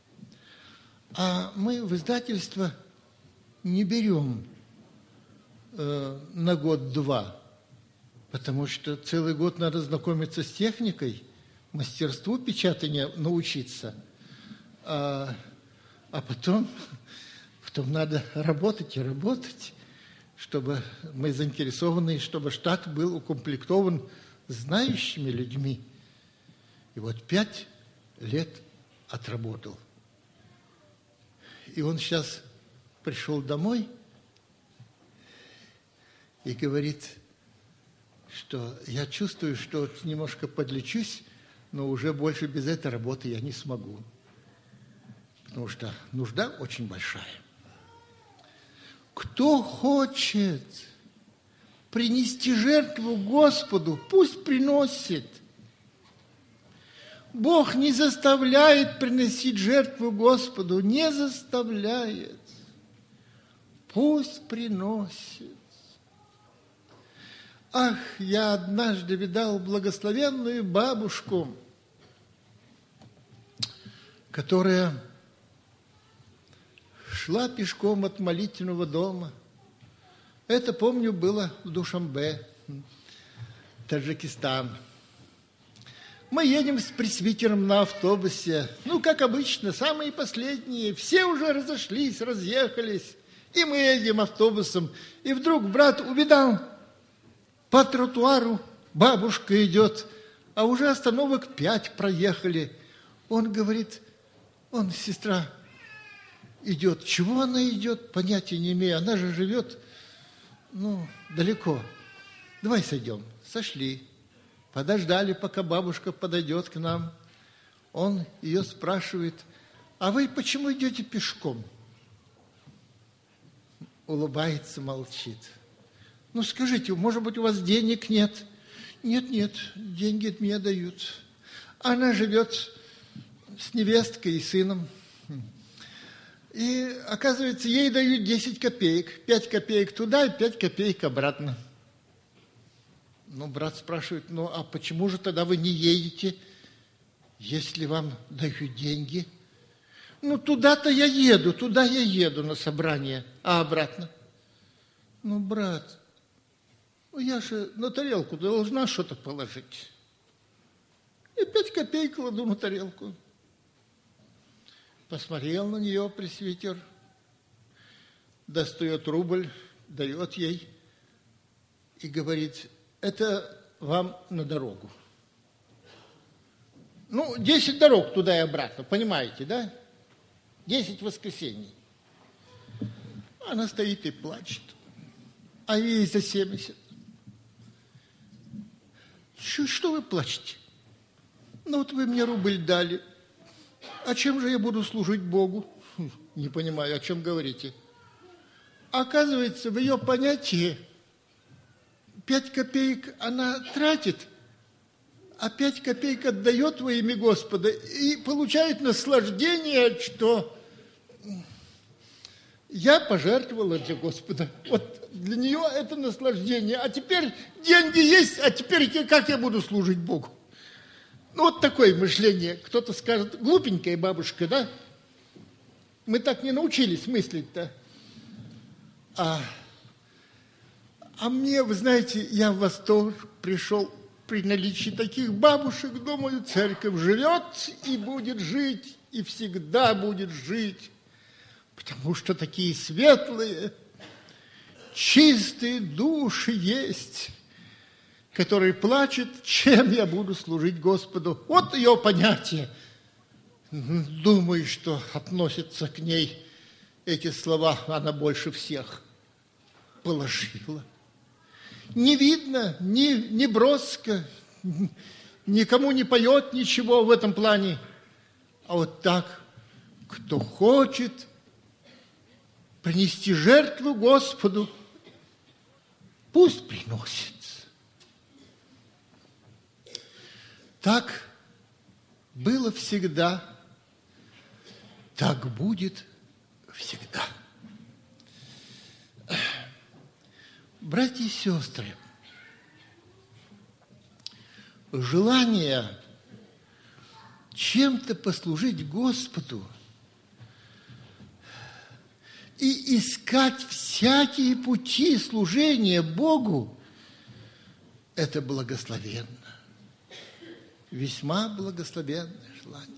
А мы в издательство не берем э, на год-два, потому что целый год надо знакомиться с техникой, мастерству печатания научиться, а, а потом... Потом надо работать и работать, чтобы мы заинтересованы, чтобы штат был укомплектован знающими людьми. И вот пять лет отработал. И он сейчас пришел домой и говорит, что я чувствую, что немножко подлечусь, но уже больше без этой работы я не смогу. Потому что нужда очень большая. Кто хочет принести жертву Господу, пусть приносит. Бог не заставляет приносить жертву Господу, не заставляет. Пусть приносит. Ах, я однажды видал благословенную бабушку, которая шла пешком от молитвенного дома. Это, помню, было в Душанбе, Таджикистан. Мы едем с пресвитером на автобусе. Ну, как обычно, самые последние. Все уже разошлись, разъехались. И мы едем автобусом. И вдруг брат увидал, по тротуару бабушка идет, а уже остановок пять проехали. Он говорит, он, сестра, идет. Чего она идет, понятия не имею. Она же живет, ну, далеко. Давай сойдем. Сошли. Подождали, пока бабушка подойдет к нам. Он ее спрашивает: а вы почему идете пешком? Улыбается, молчит. Ну, скажите, может быть, у вас денег нет? Нет, нет, деньги мне дают. Она живет с невесткой и сыном. И, оказывается, ей дают десять копеек. пять копеек туда и пять копеек обратно. Ну, брат спрашивает: ну, а почему же тогда вы не едете, если вам дают деньги? Ну, туда-то я еду, туда я еду на собрание, а обратно? Ну, брат, ну, я же на тарелку должна что-то положить. И пять копеек кладу на тарелку. Посмотрел на нее пресвитер, достает рубль, дает ей и говорит: это вам на дорогу. Ну, десять дорог туда и обратно, понимаете, да? Десять воскресений. Она стоит и плачет. А ей за семьдесят. Что, что вы плачете? Ну, вот вы мне рубль дали. А чем же я буду служить Богу? Не понимаю, о чем говорите. Оказывается, в ее понятии пять копеек она тратит, а пять копеек отдает во имя Господа и получает наслаждение, что я пожертвовала для Господа. Вот для нее это наслаждение. А теперь деньги есть, а теперь как я буду служить Богу? Ну, вот такое мышление. Кто-то скажет: глупенькая бабушка, да? Мы так не научились мыслить-то. А, а мне, вы знаете, я в восторг пришел при наличии таких бабушек. Думаю, церковь живет и будет жить, и всегда будет жить. Потому что такие светлые, чистые души есть, которые плачут: чем я буду служить Господу. Вот ее понятие. Думаю, что относятся к ней эти слова, она больше всех положила. Не видно, не, не броско, никому не поет ничего в этом плане. А вот так, кто хочет принести жертву Господу, пусть приносит. Так было всегда, так будет всегда. Братья и сестры, желание чем-то послужить Господу и искать всякие пути служения Богу – это благословенно. Весьма благословенное желание.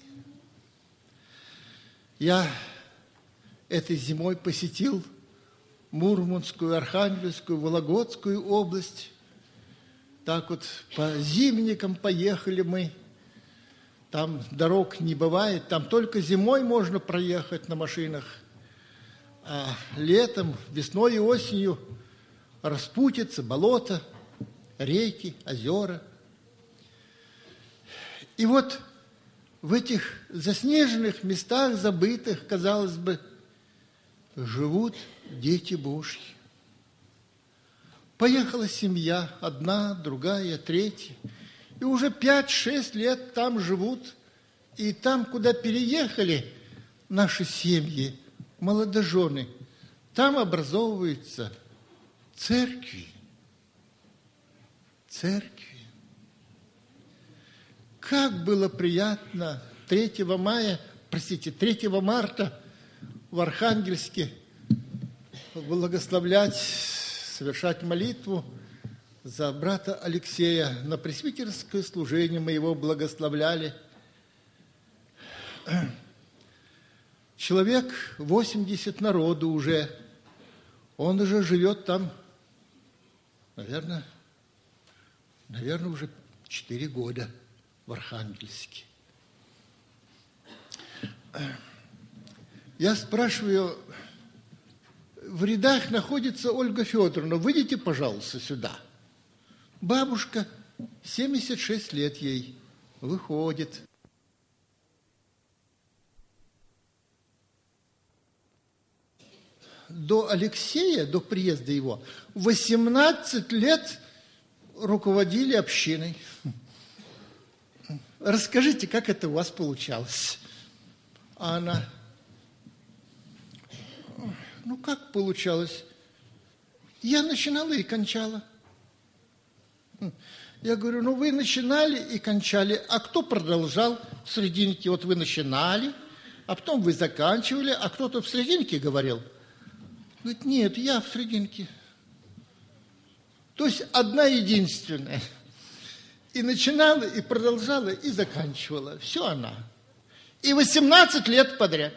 Я этой зимой посетил Мурманскую, Архангельскую, Вологодскую область. Так вот по зимникам поехали мы. Там дорог не бывает, там только зимой можно проехать на машинах. А летом, весной и осенью распутится болото, реки, озера. И вот в этих заснеженных местах, забытых, казалось бы, живут дети Божьи. Поехала семья, одна, другая, третья. И уже пять-шесть лет там живут. И там, куда переехали наши семьи, молодожены, там образовываются церкви. Церкви. Как было приятно третьего мая, простите, третьего марта в Архангельске благословлять, совершать молитву за брата Алексея. На пресвитерское служение мы его благословляли. Человек восемьдесят народу уже. Он уже живет там, наверное, наверное, уже четыре года. В Архангельске. Я спрашиваю, в рядах находится Ольга Федоровна, выйдите, пожалуйста, сюда. Бабушка, семьдесят шесть лет ей, выходит. До Алексея, до приезда его, восемнадцать лет руководили общиной. Расскажите, как это у вас получалось? А она, ну как получалось? Я начинала и кончала. Я говорю, ну вы начинали и кончали, а кто продолжал в серединке? Вот вы начинали, а потом вы заканчивали, а кто-то в серединке говорил? Говорит, нет, я в серединке. То есть одна единственная. И начинала, и продолжала, и заканчивала. Все она. И восемнадцать лет подряд.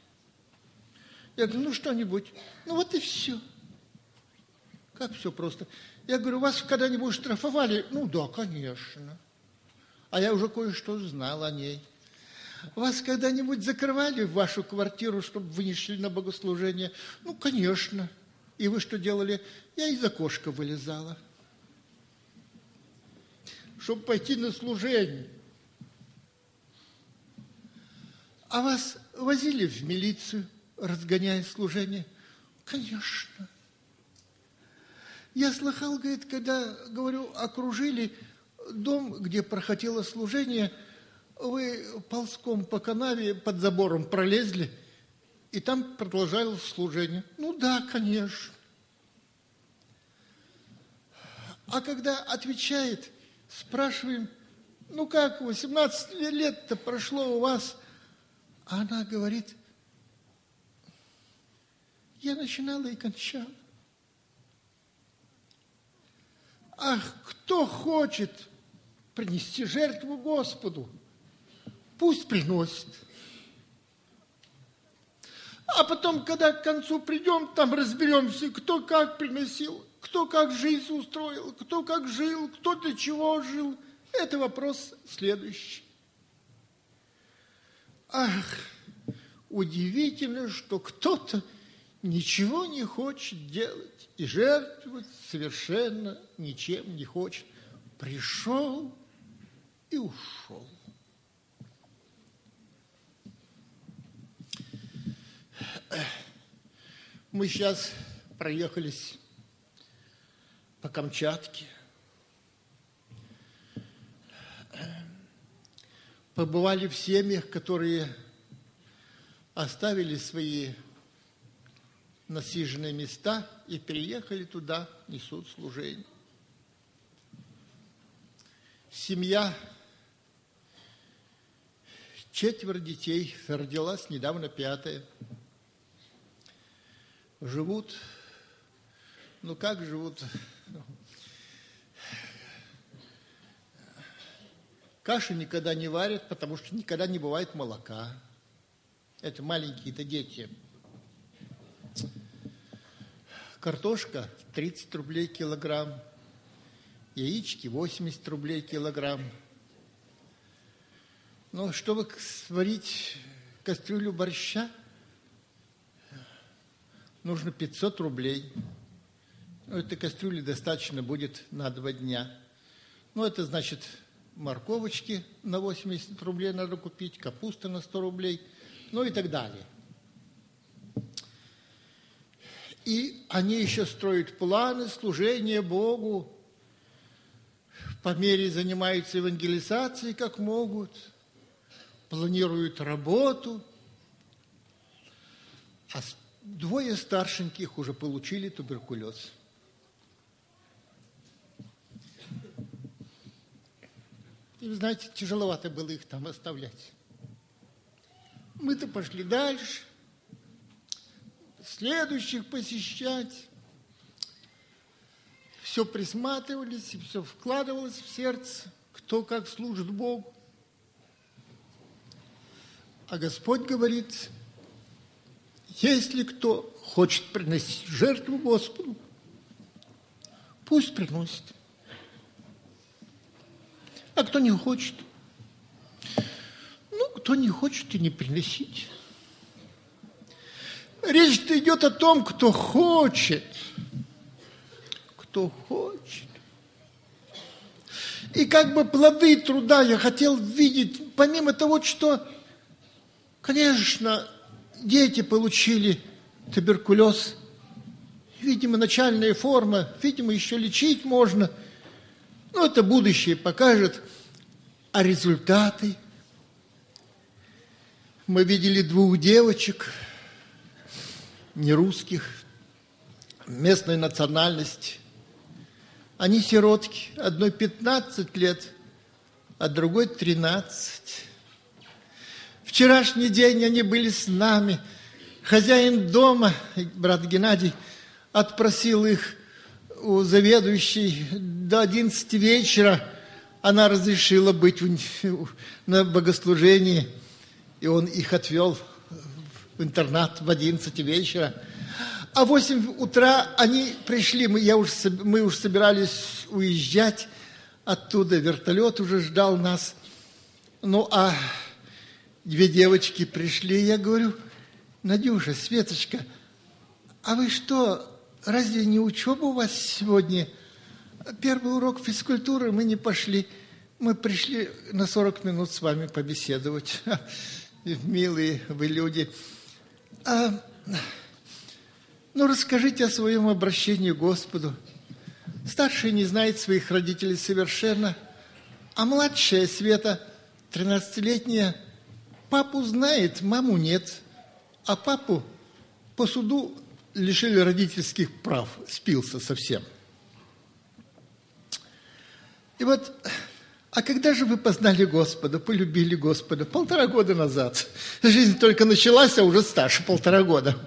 Я говорю, ну что-нибудь. Ну вот и все. Как все просто. Я говорю, вас когда-нибудь штрафовали? Ну да, конечно. А я уже кое-что знал о ней. Вас когда-нибудь закрывали в вашу квартиру, чтобы вы не шли на богослужение? Ну, конечно. И вы что делали? Я из окошка вылезала, чтобы пойти на служение. А вас возили в милицию, разгоняя служение? Конечно. Я слыхал, говорит, когда, говорю, окружили дом, где проходило служение, вы ползком по канаве под забором пролезли, и там продолжалось служение. Ну да, конечно. А когда отвечает, спрашиваем, ну как, восемнадцать лет-то прошло у вас, а она говорит, я начинала и кончала. Ах, кто хочет принести жертву Господу, пусть приносит. А потом, когда к концу придем, там разберемся, кто как приносил, кто как жизнь устроил, кто как жил, кто для чего жил. Это вопрос следующий. Ах, удивительно, что кто-то ничего не хочет делать и жертвовать совершенно ничем не хочет. Пришел и ушел. Мы сейчас проехались по Камчатке, побывали в семьях, которые оставили свои насиженные места и переехали туда, несут служение. Семья, четверо детей, родилась недавно пятая. Живут, ну как живут? Каши никогда не варят, потому что никогда не бывает молока. Это маленькие-то дети. Картошка тридцать рублей килограмм, яички восемьдесят рублей килограмм. Но чтобы сварить кастрюлю борща, нужно пятьсот рублей. Ну, этой кастрюли достаточно будет на два дня. Ну, это значит, морковочки на восемьдесят рублей надо купить, капуста на сто рублей, ну и так далее. И они еще строят планы служения Богу, по мере занимаются евангелизацией, как могут, планируют работу. А двое старшеньких уже получили туберкулез. И, вы знаете, тяжеловато было их там оставлять. Мы-то пошли дальше, следующих посещать. Все присматривались, и все вкладывалось в сердце, кто как служит Богу. А Господь говорит, если кто хочет приносить жертву Господу, пусть приносит. А кто не хочет, ну, кто не хочет, и не приносить. Речь-то идет о том, кто хочет. Кто хочет. И как бы плоды труда я хотел видеть, помимо того, что, конечно, дети получили туберкулез, видимо, начальная форма, видимо, еще лечить можно, но это будущее покажет. А результаты? Мы видели двух девочек, не русских, местной национальности. Они сиротки, одной пятнадцать лет, а другой тринадцать. Вчерашний день они были с нами. Хозяин дома, брат Геннадий, отпросил их у заведующей до одиннадцати вечера. Она разрешила быть на богослужении, и он их отвел в интернат в одиннадцать вечера. А в восемь утра они пришли, мы, я уж, мы уж собирались уезжать оттуда, вертолет уже ждал нас. Ну, а две девочки пришли, я говорю: Надюша, Светочка, а вы что, разве не учеба у вас сегодня? Первый урок физкультуры, мы не пошли. Мы пришли на сорок минут с вами побеседовать. Милые вы люди. А, ну, расскажите о своем обращении к Господу. Старшая не знает своих родителей совершенно, а младшая Света, тринадцатилетняя, папу знает, маму нет. А папу по суду лишили родительских прав, спился совсем. И вот, а когда же вы познали Господа, полюбили Господа? Полтора года назад. Жизнь только началась, а уже старше полтора года.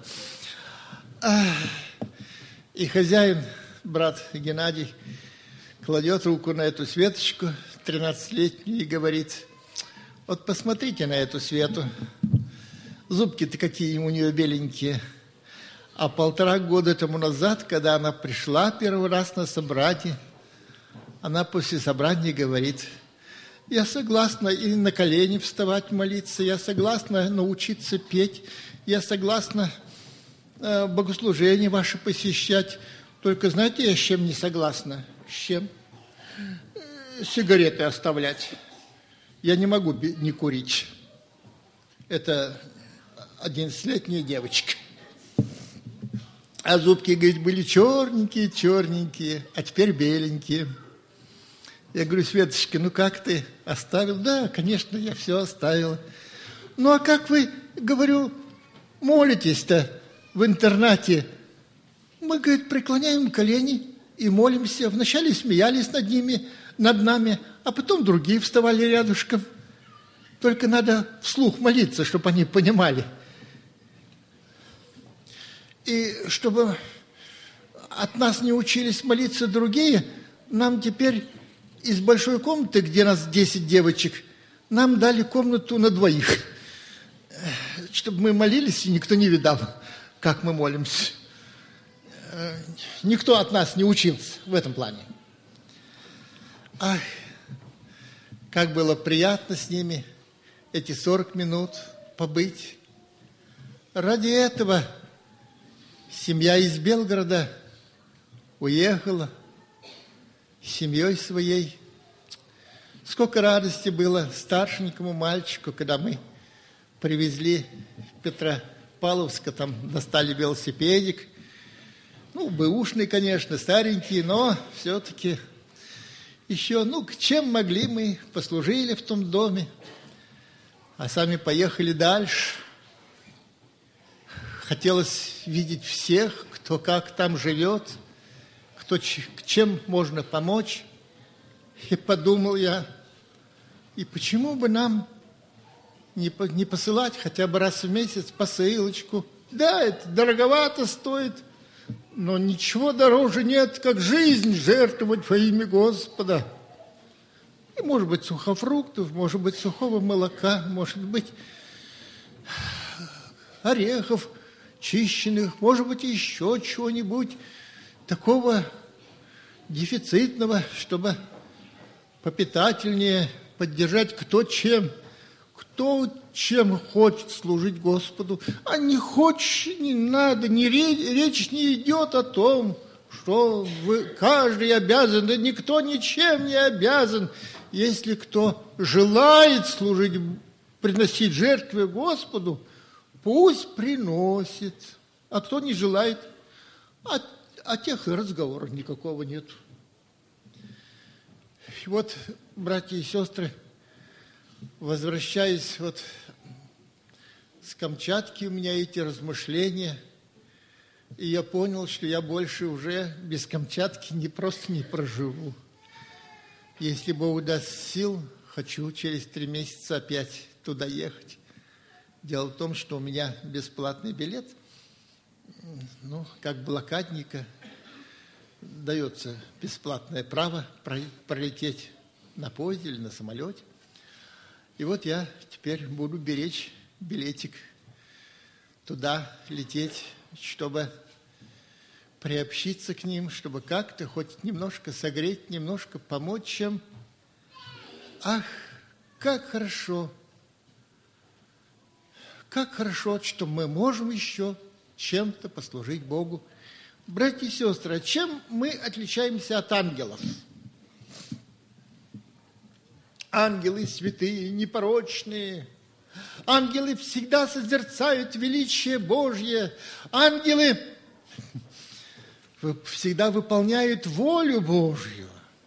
И хозяин, брат Геннадий, кладет руку на эту Светочку, тринадцатилетнюю, и говорит: вот посмотрите на эту Свету. Зубки-то какие у нее беленькие. А полтора года тому назад, когда она пришла первый раз на собрание, она после собрания говорит: я согласна и на колени вставать молиться, я согласна научиться петь, я согласна э, богослужение ваше посещать. Только знаете, я с чем не согласна? С чем? Э, сигареты оставлять. Я не могу не курить. Это одиннадцатилетняя девочка. А зубки, говорит, были черненькие, черненькие, а теперь беленькие. Я говорю: Светочка, ну как ты, оставил? Да, конечно, я все оставила. Ну а как вы, говорю, молитесь-то в интернате? Мы, говорит, преклоняем колени и молимся. Вначале смеялись над ними, над нами, а потом другие вставали рядышком. Только надо вслух молиться, чтобы они понимали. И чтобы от нас не учились молиться другие, нам теперь из большой комнаты, где нас десять девочек, нам дали комнату на двоих, чтобы мы молились, и никто не видал, как мы молимся. Никто от нас не учился в этом плане. Ай, как было приятно с ними эти сорок минут побыть. Ради этого семья из Белгорода уехала с семьей своей. Сколько радости было старшенькому мальчику, когда мы привезли Петропавловска, там достали велосипедик. Ну, бэушный, конечно, старенький, но все-таки еще, ну, чем могли, мы послужили в том доме, а сами поехали дальше. Хотелось видеть всех, кто как там живет, кто, чем можно помочь. И подумал я, и почему бы нам не, не посылать хотя бы раз в месяц посылочку? Да, это дороговато стоит, но ничего дороже нет, как жизнь жертвовать во имя Господа. И, может быть, сухофруктов, может быть, сухого молока, может быть, орехов чищенных, может быть, еще чего-нибудь такого дефицитного, чтобы попитательнее поддержать кто чем. Кто чем хочет служить Господу. А не хочешь, не надо, не речь, речь не идет о том, что вы, каждый обязан, да никто ничем не обязан. Если кто желает служить, приносить жертвы Господу, пусть приносит. А кто не желает, о, о тех и разговора никакого нет. И вот, братья и сестры, возвращаясь вот с Камчатки, у меня эти размышления, и я понял, что я больше уже без Камчатки не просто не проживу. Если Бог даст сил, хочу через три месяца опять туда ехать. Дело в том, что у меня бесплатный билет, ну, как блокадника, дается бесплатное право пролететь на поезде или на самолете. И вот я теперь буду беречь билетик туда лететь, чтобы приобщиться к ним, чтобы как-то хоть немножко согреть, немножко помочь чем. Ах, как хорошо, как хорошо, что мы можем еще чем-то послужить Богу. Братья и сестры, а чем мы отличаемся от ангелов? Ангелы святые, непорочные. Ангелы всегда созерцают величие Божье. Ангелы всегда выполняют волю Божью.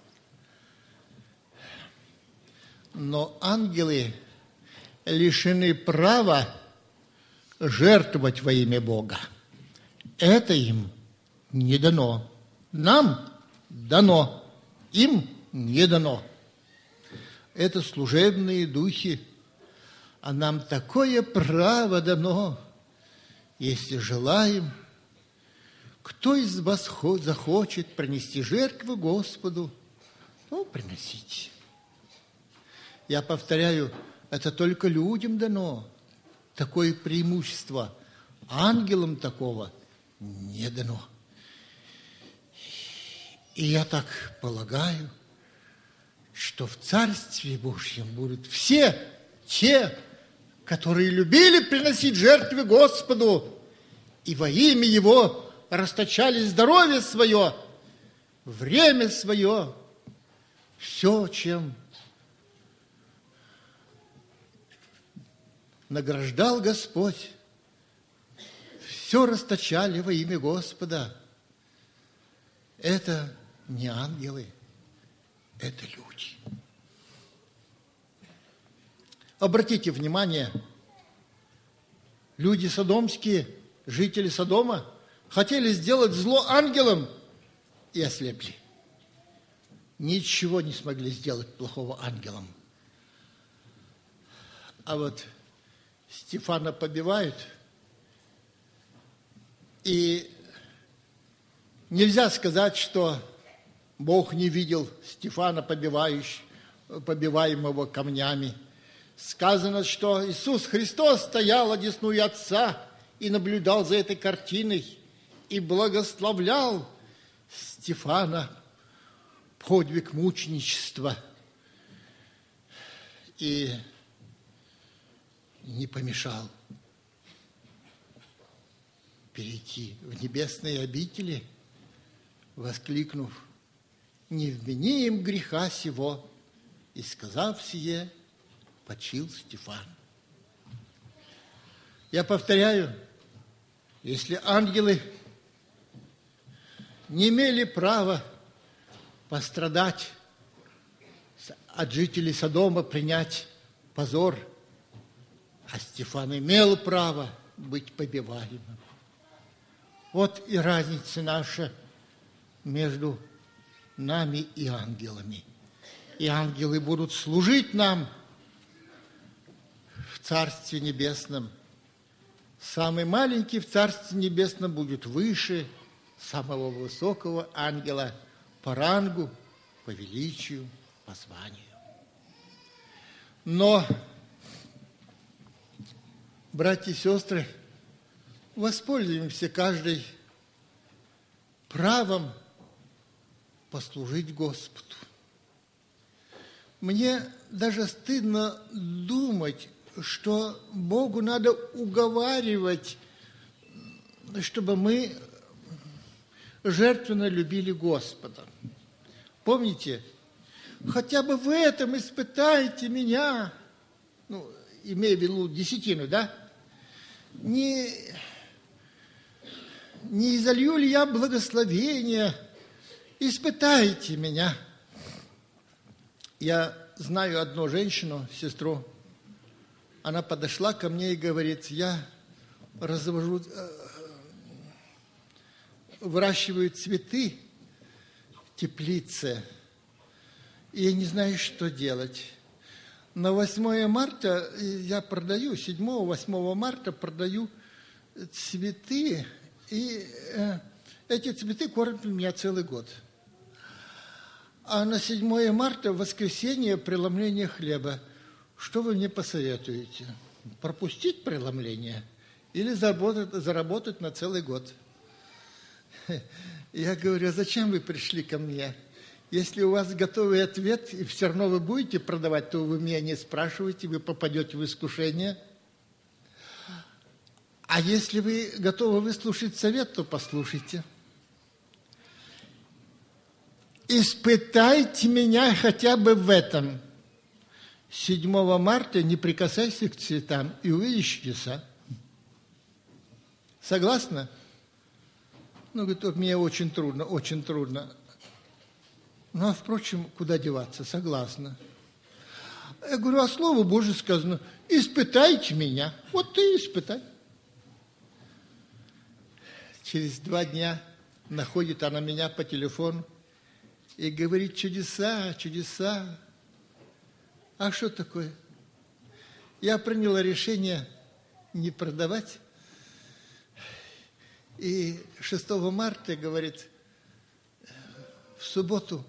Но ангелы лишены права жертвовать во имя Бога. Это им не дано. Нам дано, им не дано. Это служебные духи, а нам такое право дано, если желаем. Кто из вас захочет принести жертву Господу, ну, приносите. Я повторяю, это только людям дано. Такое преимущество. Ангелам такого не дано. И я так полагаю, что в Царстве Божьем будут все те, которые любили приносить жертвы Господу и во имя Его расточали здоровье свое, время свое, все, чем награждал Господь, все расточали во имя Господа. Это не ангелы, это люди. Обратите внимание, люди содомские, жители Содома, хотели сделать зло ангелам и ослепли. Ничего не смогли сделать плохого ангелам. А вот Стефана побивают, и нельзя сказать, что Бог не видел Стефана, побиваемого камнями. Сказано, что Иисус Христос стоял одесную Отца и наблюдал за этой картиной и благословлял Стефана, подвиг мученичества. И не помешал перейти в небесные обители, воскликнув: «Не вмени им греха сего», и, сказав сие, почил Стефан. Я повторяю, если ангелы не имели права пострадать от жителей Содома, принять позор, а Стефан имел право быть побиваемым. Вот и разница наша между нами и ангелами. И ангелы будут служить нам в Царстве Небесном. Самый маленький в Царстве Небесном будет выше самого высокого ангела по рангу, по величию, по званию. Но, братья и сестры, воспользуемся каждый правом послужить Господу. Мне даже стыдно думать, что Богу надо уговаривать, чтобы мы жертвенно любили Господа. Помните? Хотя бы в этом испытайте меня, ну, имея в виду десятину, да? Не, не изолью ли я благословение? Испытайте меня. Я знаю одну женщину, сестру, она подошла ко мне и говорит, я развожу, выращиваю цветы в теплице, и я не знаю, что делать. На восьмое марта я продаю, седьмого-восьмого марта продаю цветы, и э, эти цветы кормят меня целый год. А на седьмое марта, в воскресенье, преломление хлеба. Что вы мне посоветуете? Пропустить преломление или заработать, заработать на целый год? Я говорю, а зачем вы пришли ко мне? Если у вас готовый ответ, и все равно вы будете продавать, то вы меня не спрашиваете, вы попадете в искушение. А если вы готовы выслушать совет, то послушайте. Испытайте меня хотя бы в этом. седьмого марта не прикасайся к цветам и увидишь чудеса. Согласна? Ну, говорит, вот мне очень трудно, очень трудно. Ну, а впрочем, куда деваться? Согласна. Я говорю, а Слово Божие сказано, испытайте меня. Вот ты испытай. Через два дня находит она меня по телефону и говорит, чудеса, чудеса. А что такое? Я приняла решение не продавать. И шестого марта, говорит, в субботу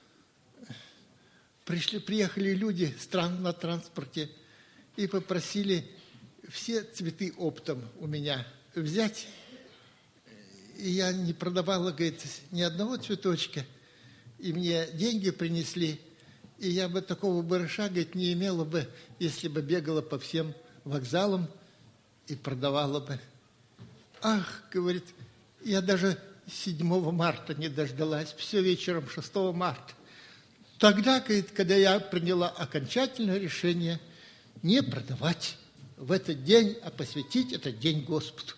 пришли, приехали люди стран на транспорте и попросили все цветы оптом у меня взять. И я не продавала, говорит, ни одного цветочка. И мне деньги принесли. И я бы такого барыша, говорит, не имела бы, если бы бегала по всем вокзалам и продавала бы. Ах, говорит, я даже седьмого марта не дождалась, все вечером шестого марта. Тогда, говорит, когда я приняла окончательное решение не продавать в этот день, а посвятить этот день Господу.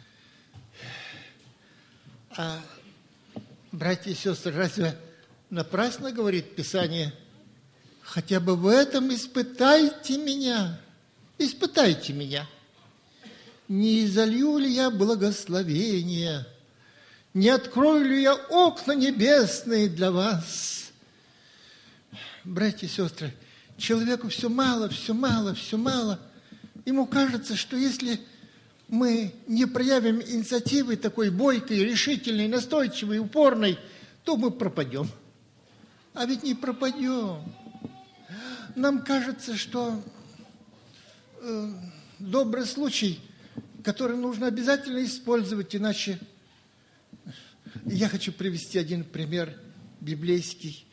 А, братья и сестры, разве напрасно говорит Писание? Хотя бы в этом испытайте меня, испытайте меня. Не изолью ли я благословение, не открою ли я окна небесные для вас? Братья и сестры, человеку все мало, все мало, все мало. Ему кажется, что если мы не проявим инициативы такой бойкой, решительной, настойчивой, упорной, то мы пропадем. А ведь не пропадем. Нам кажется, что э, добрый случай, который нужно обязательно использовать, иначе... Я хочу привести один пример библейский.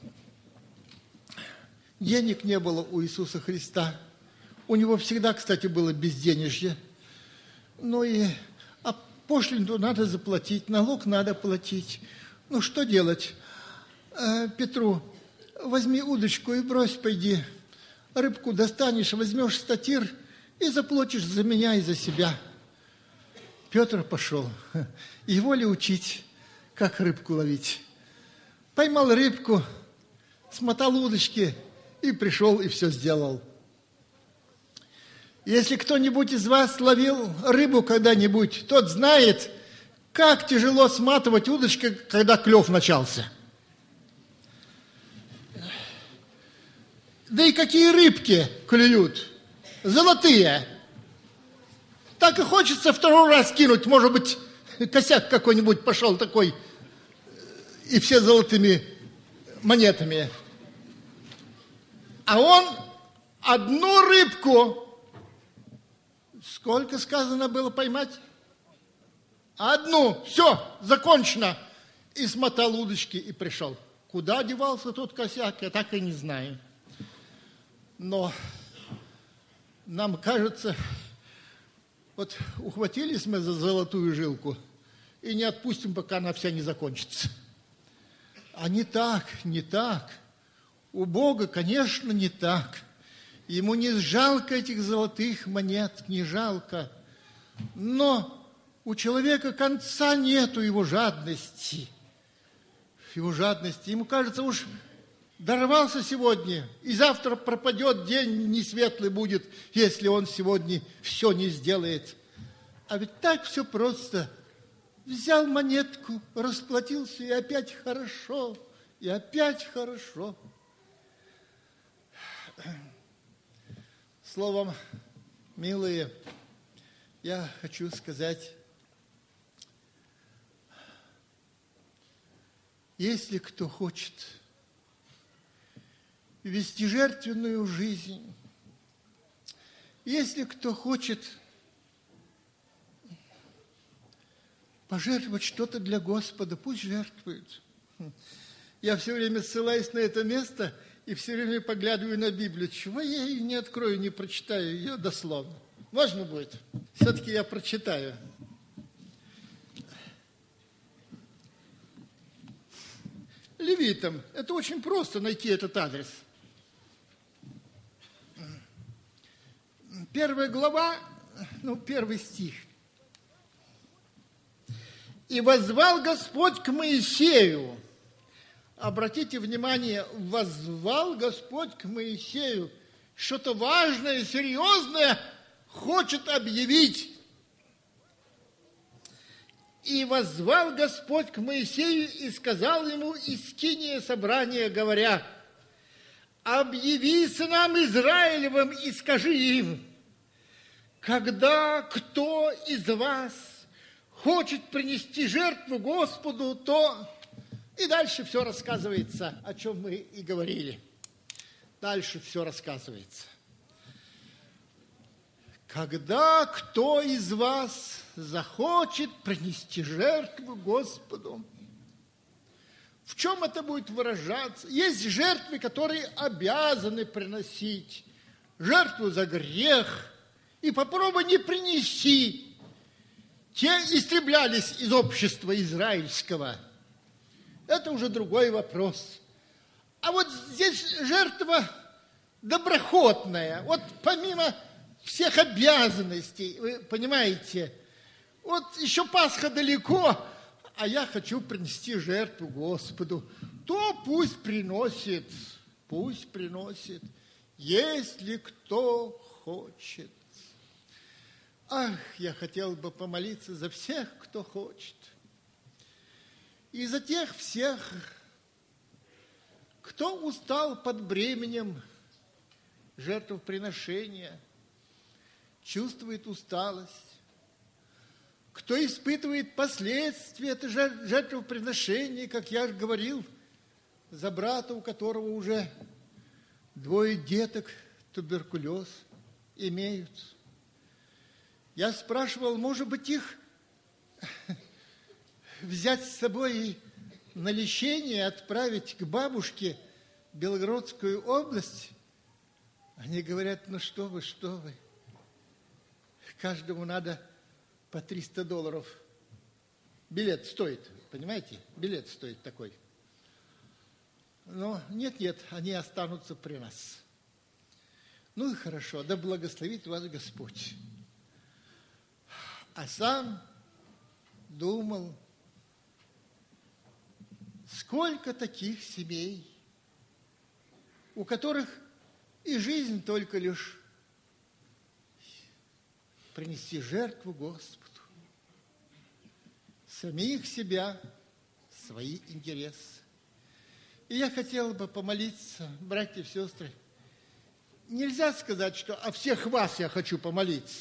Денег не было у Иисуса Христа. У него всегда, кстати, было безденежье. Ну и а пошлину надо заплатить, налог надо платить. Ну что делать? Э, Петру, возьми удочку и брось, пойди. Рыбку достанешь, возьмешь статир и заплатишь за меня и за себя. Петр пошел. Его ли учить, как рыбку ловить? Поймал рыбку, смотал удочки и пришел, и все сделал. Если кто-нибудь из вас ловил рыбу когда-нибудь, тот знает, как тяжело сматывать удочку, когда клев начался. Да и какие рыбки клюют? Золотые. Так и хочется второй раз кинуть, может быть, косяк какой-нибудь пошел такой, и все золотыми монетами. А он одну рыбку, сколько сказано было поймать? Одну, все, закончено. И смотал удочки и пришел. Куда девался тот косяк, я так и не знаю. Но нам кажется, вот ухватились мы за золотую жилку и не отпустим, пока она вся не закончится. А не так, не так. У Бога, конечно, не так. Ему не жалко этих золотых монет, не жалко. Но у человека конца нету его жадности. Его жадности. Ему кажется, уж дорвался сегодня, и завтра пропадет, день несветлый будет, если он сегодня все не сделает. А ведь так все просто. Взял монетку, расплатился, и опять хорошо, и опять хорошо. Словом, милые, я хочу сказать, если кто хочет вести жертвенную жизнь, если кто хочет пожертвовать что-то для Господа, пусть жертвует. Я все время ссылаюсь на это место и все время поглядываю на Библию. Чего я ее не открою, не прочитаю ее дословно? Можно будет? Все-таки я прочитаю. Левитам. Это очень просто найти этот адрес. Первая глава, ну, первый стих. «И воззвал Господь к Моисею». Обратите внимание, воззвал Господь к Моисею. Что-то важное, серьезное хочет объявить. «И воззвал Господь к Моисею и сказал ему из скинии собрания, говоря: объяви сынам Израилевым и скажи им, когда кто из вас хочет принести жертву Господу, то...» И дальше все рассказывается, о чем мы и говорили. Дальше все рассказывается. Когда кто из вас захочет принести жертву Господу, в чем это будет выражаться? Есть жертвы, которые обязаны приносить. Жертву за грех. И попробуй не принеси. Те истреблялись из общества израильского. Это уже другой вопрос. А вот здесь жертва доброходная. Вот помимо всех обязанностей, вы понимаете, вот еще Пасха далеко, а я хочу принести жертву Господу, то пусть приносит, пусть приносит, если кто хочет. Ах, я хотел бы помолиться за всех, кто хочет. И за тех всех, кто устал под бременем жертвоприношения, чувствует усталость, кто испытывает последствия этого жертвоприношения, как я говорил, за брата, у которого уже двое деток туберкулез имеют. Я спрашивал, может быть, их взять с собой и на лечение отправить к бабушке в Белгородскую область? Они говорят, ну что вы, что вы, каждому надо по триста долларов. Билет стоит, понимаете? Билет стоит такой. Но нет-нет, они останутся при нас. Ну и хорошо, да благословит вас Господь. А сам думал, сколько таких семей, у которых и жизнь только лишь принести жертву Господу, самих себя, свои интересы. И я хотел бы помолиться, братья и сестры. Нельзя сказать, что о всех вас я хочу помолиться.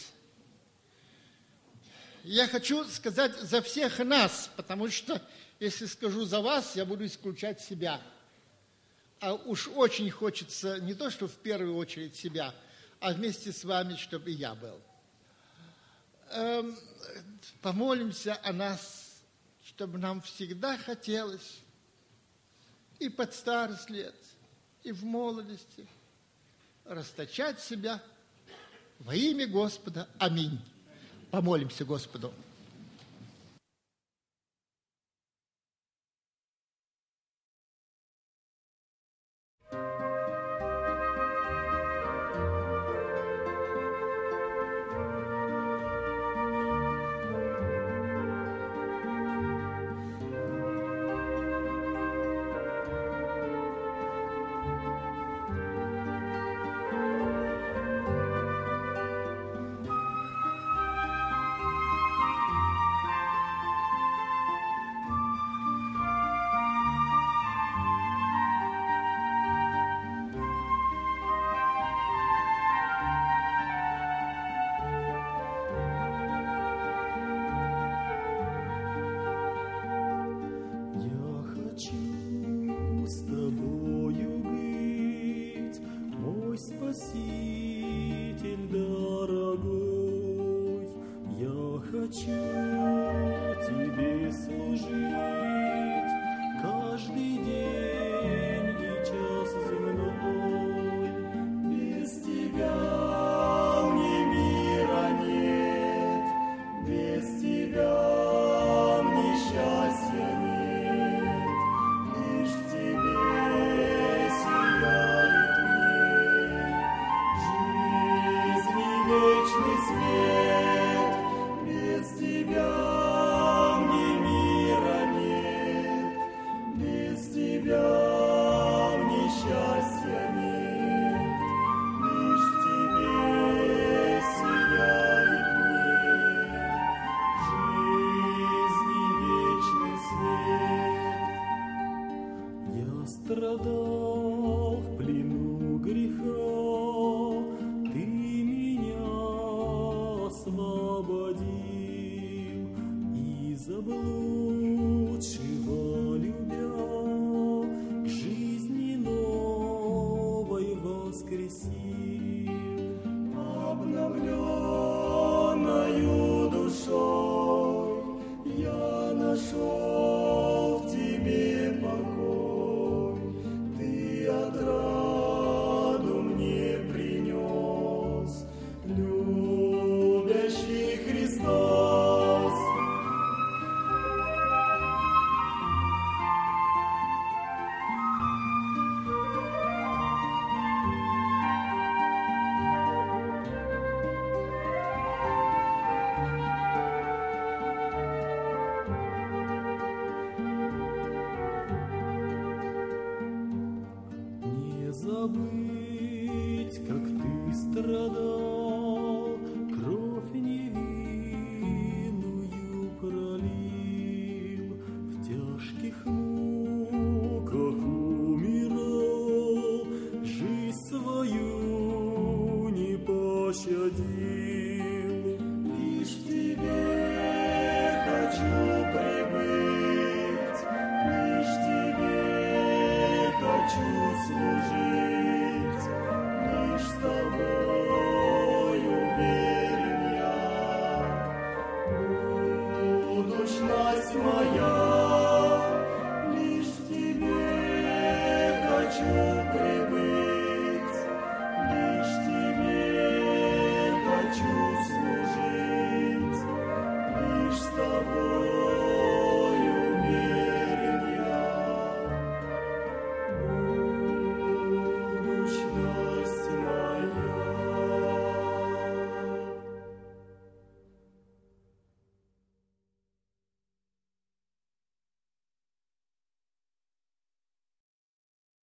Я хочу сказать за всех нас, потому что если скажу за вас, я буду исключать себя. А уж очень хочется не то, что в первую очередь себя, а вместе с вами, чтобы и я был. Эм, помолимся о нас, чтобы нам всегда хотелось и под старость лет, и в молодости расточать себя Во имя Господа. Аминь. Помолимся Господу. Невинную пролил в тяжких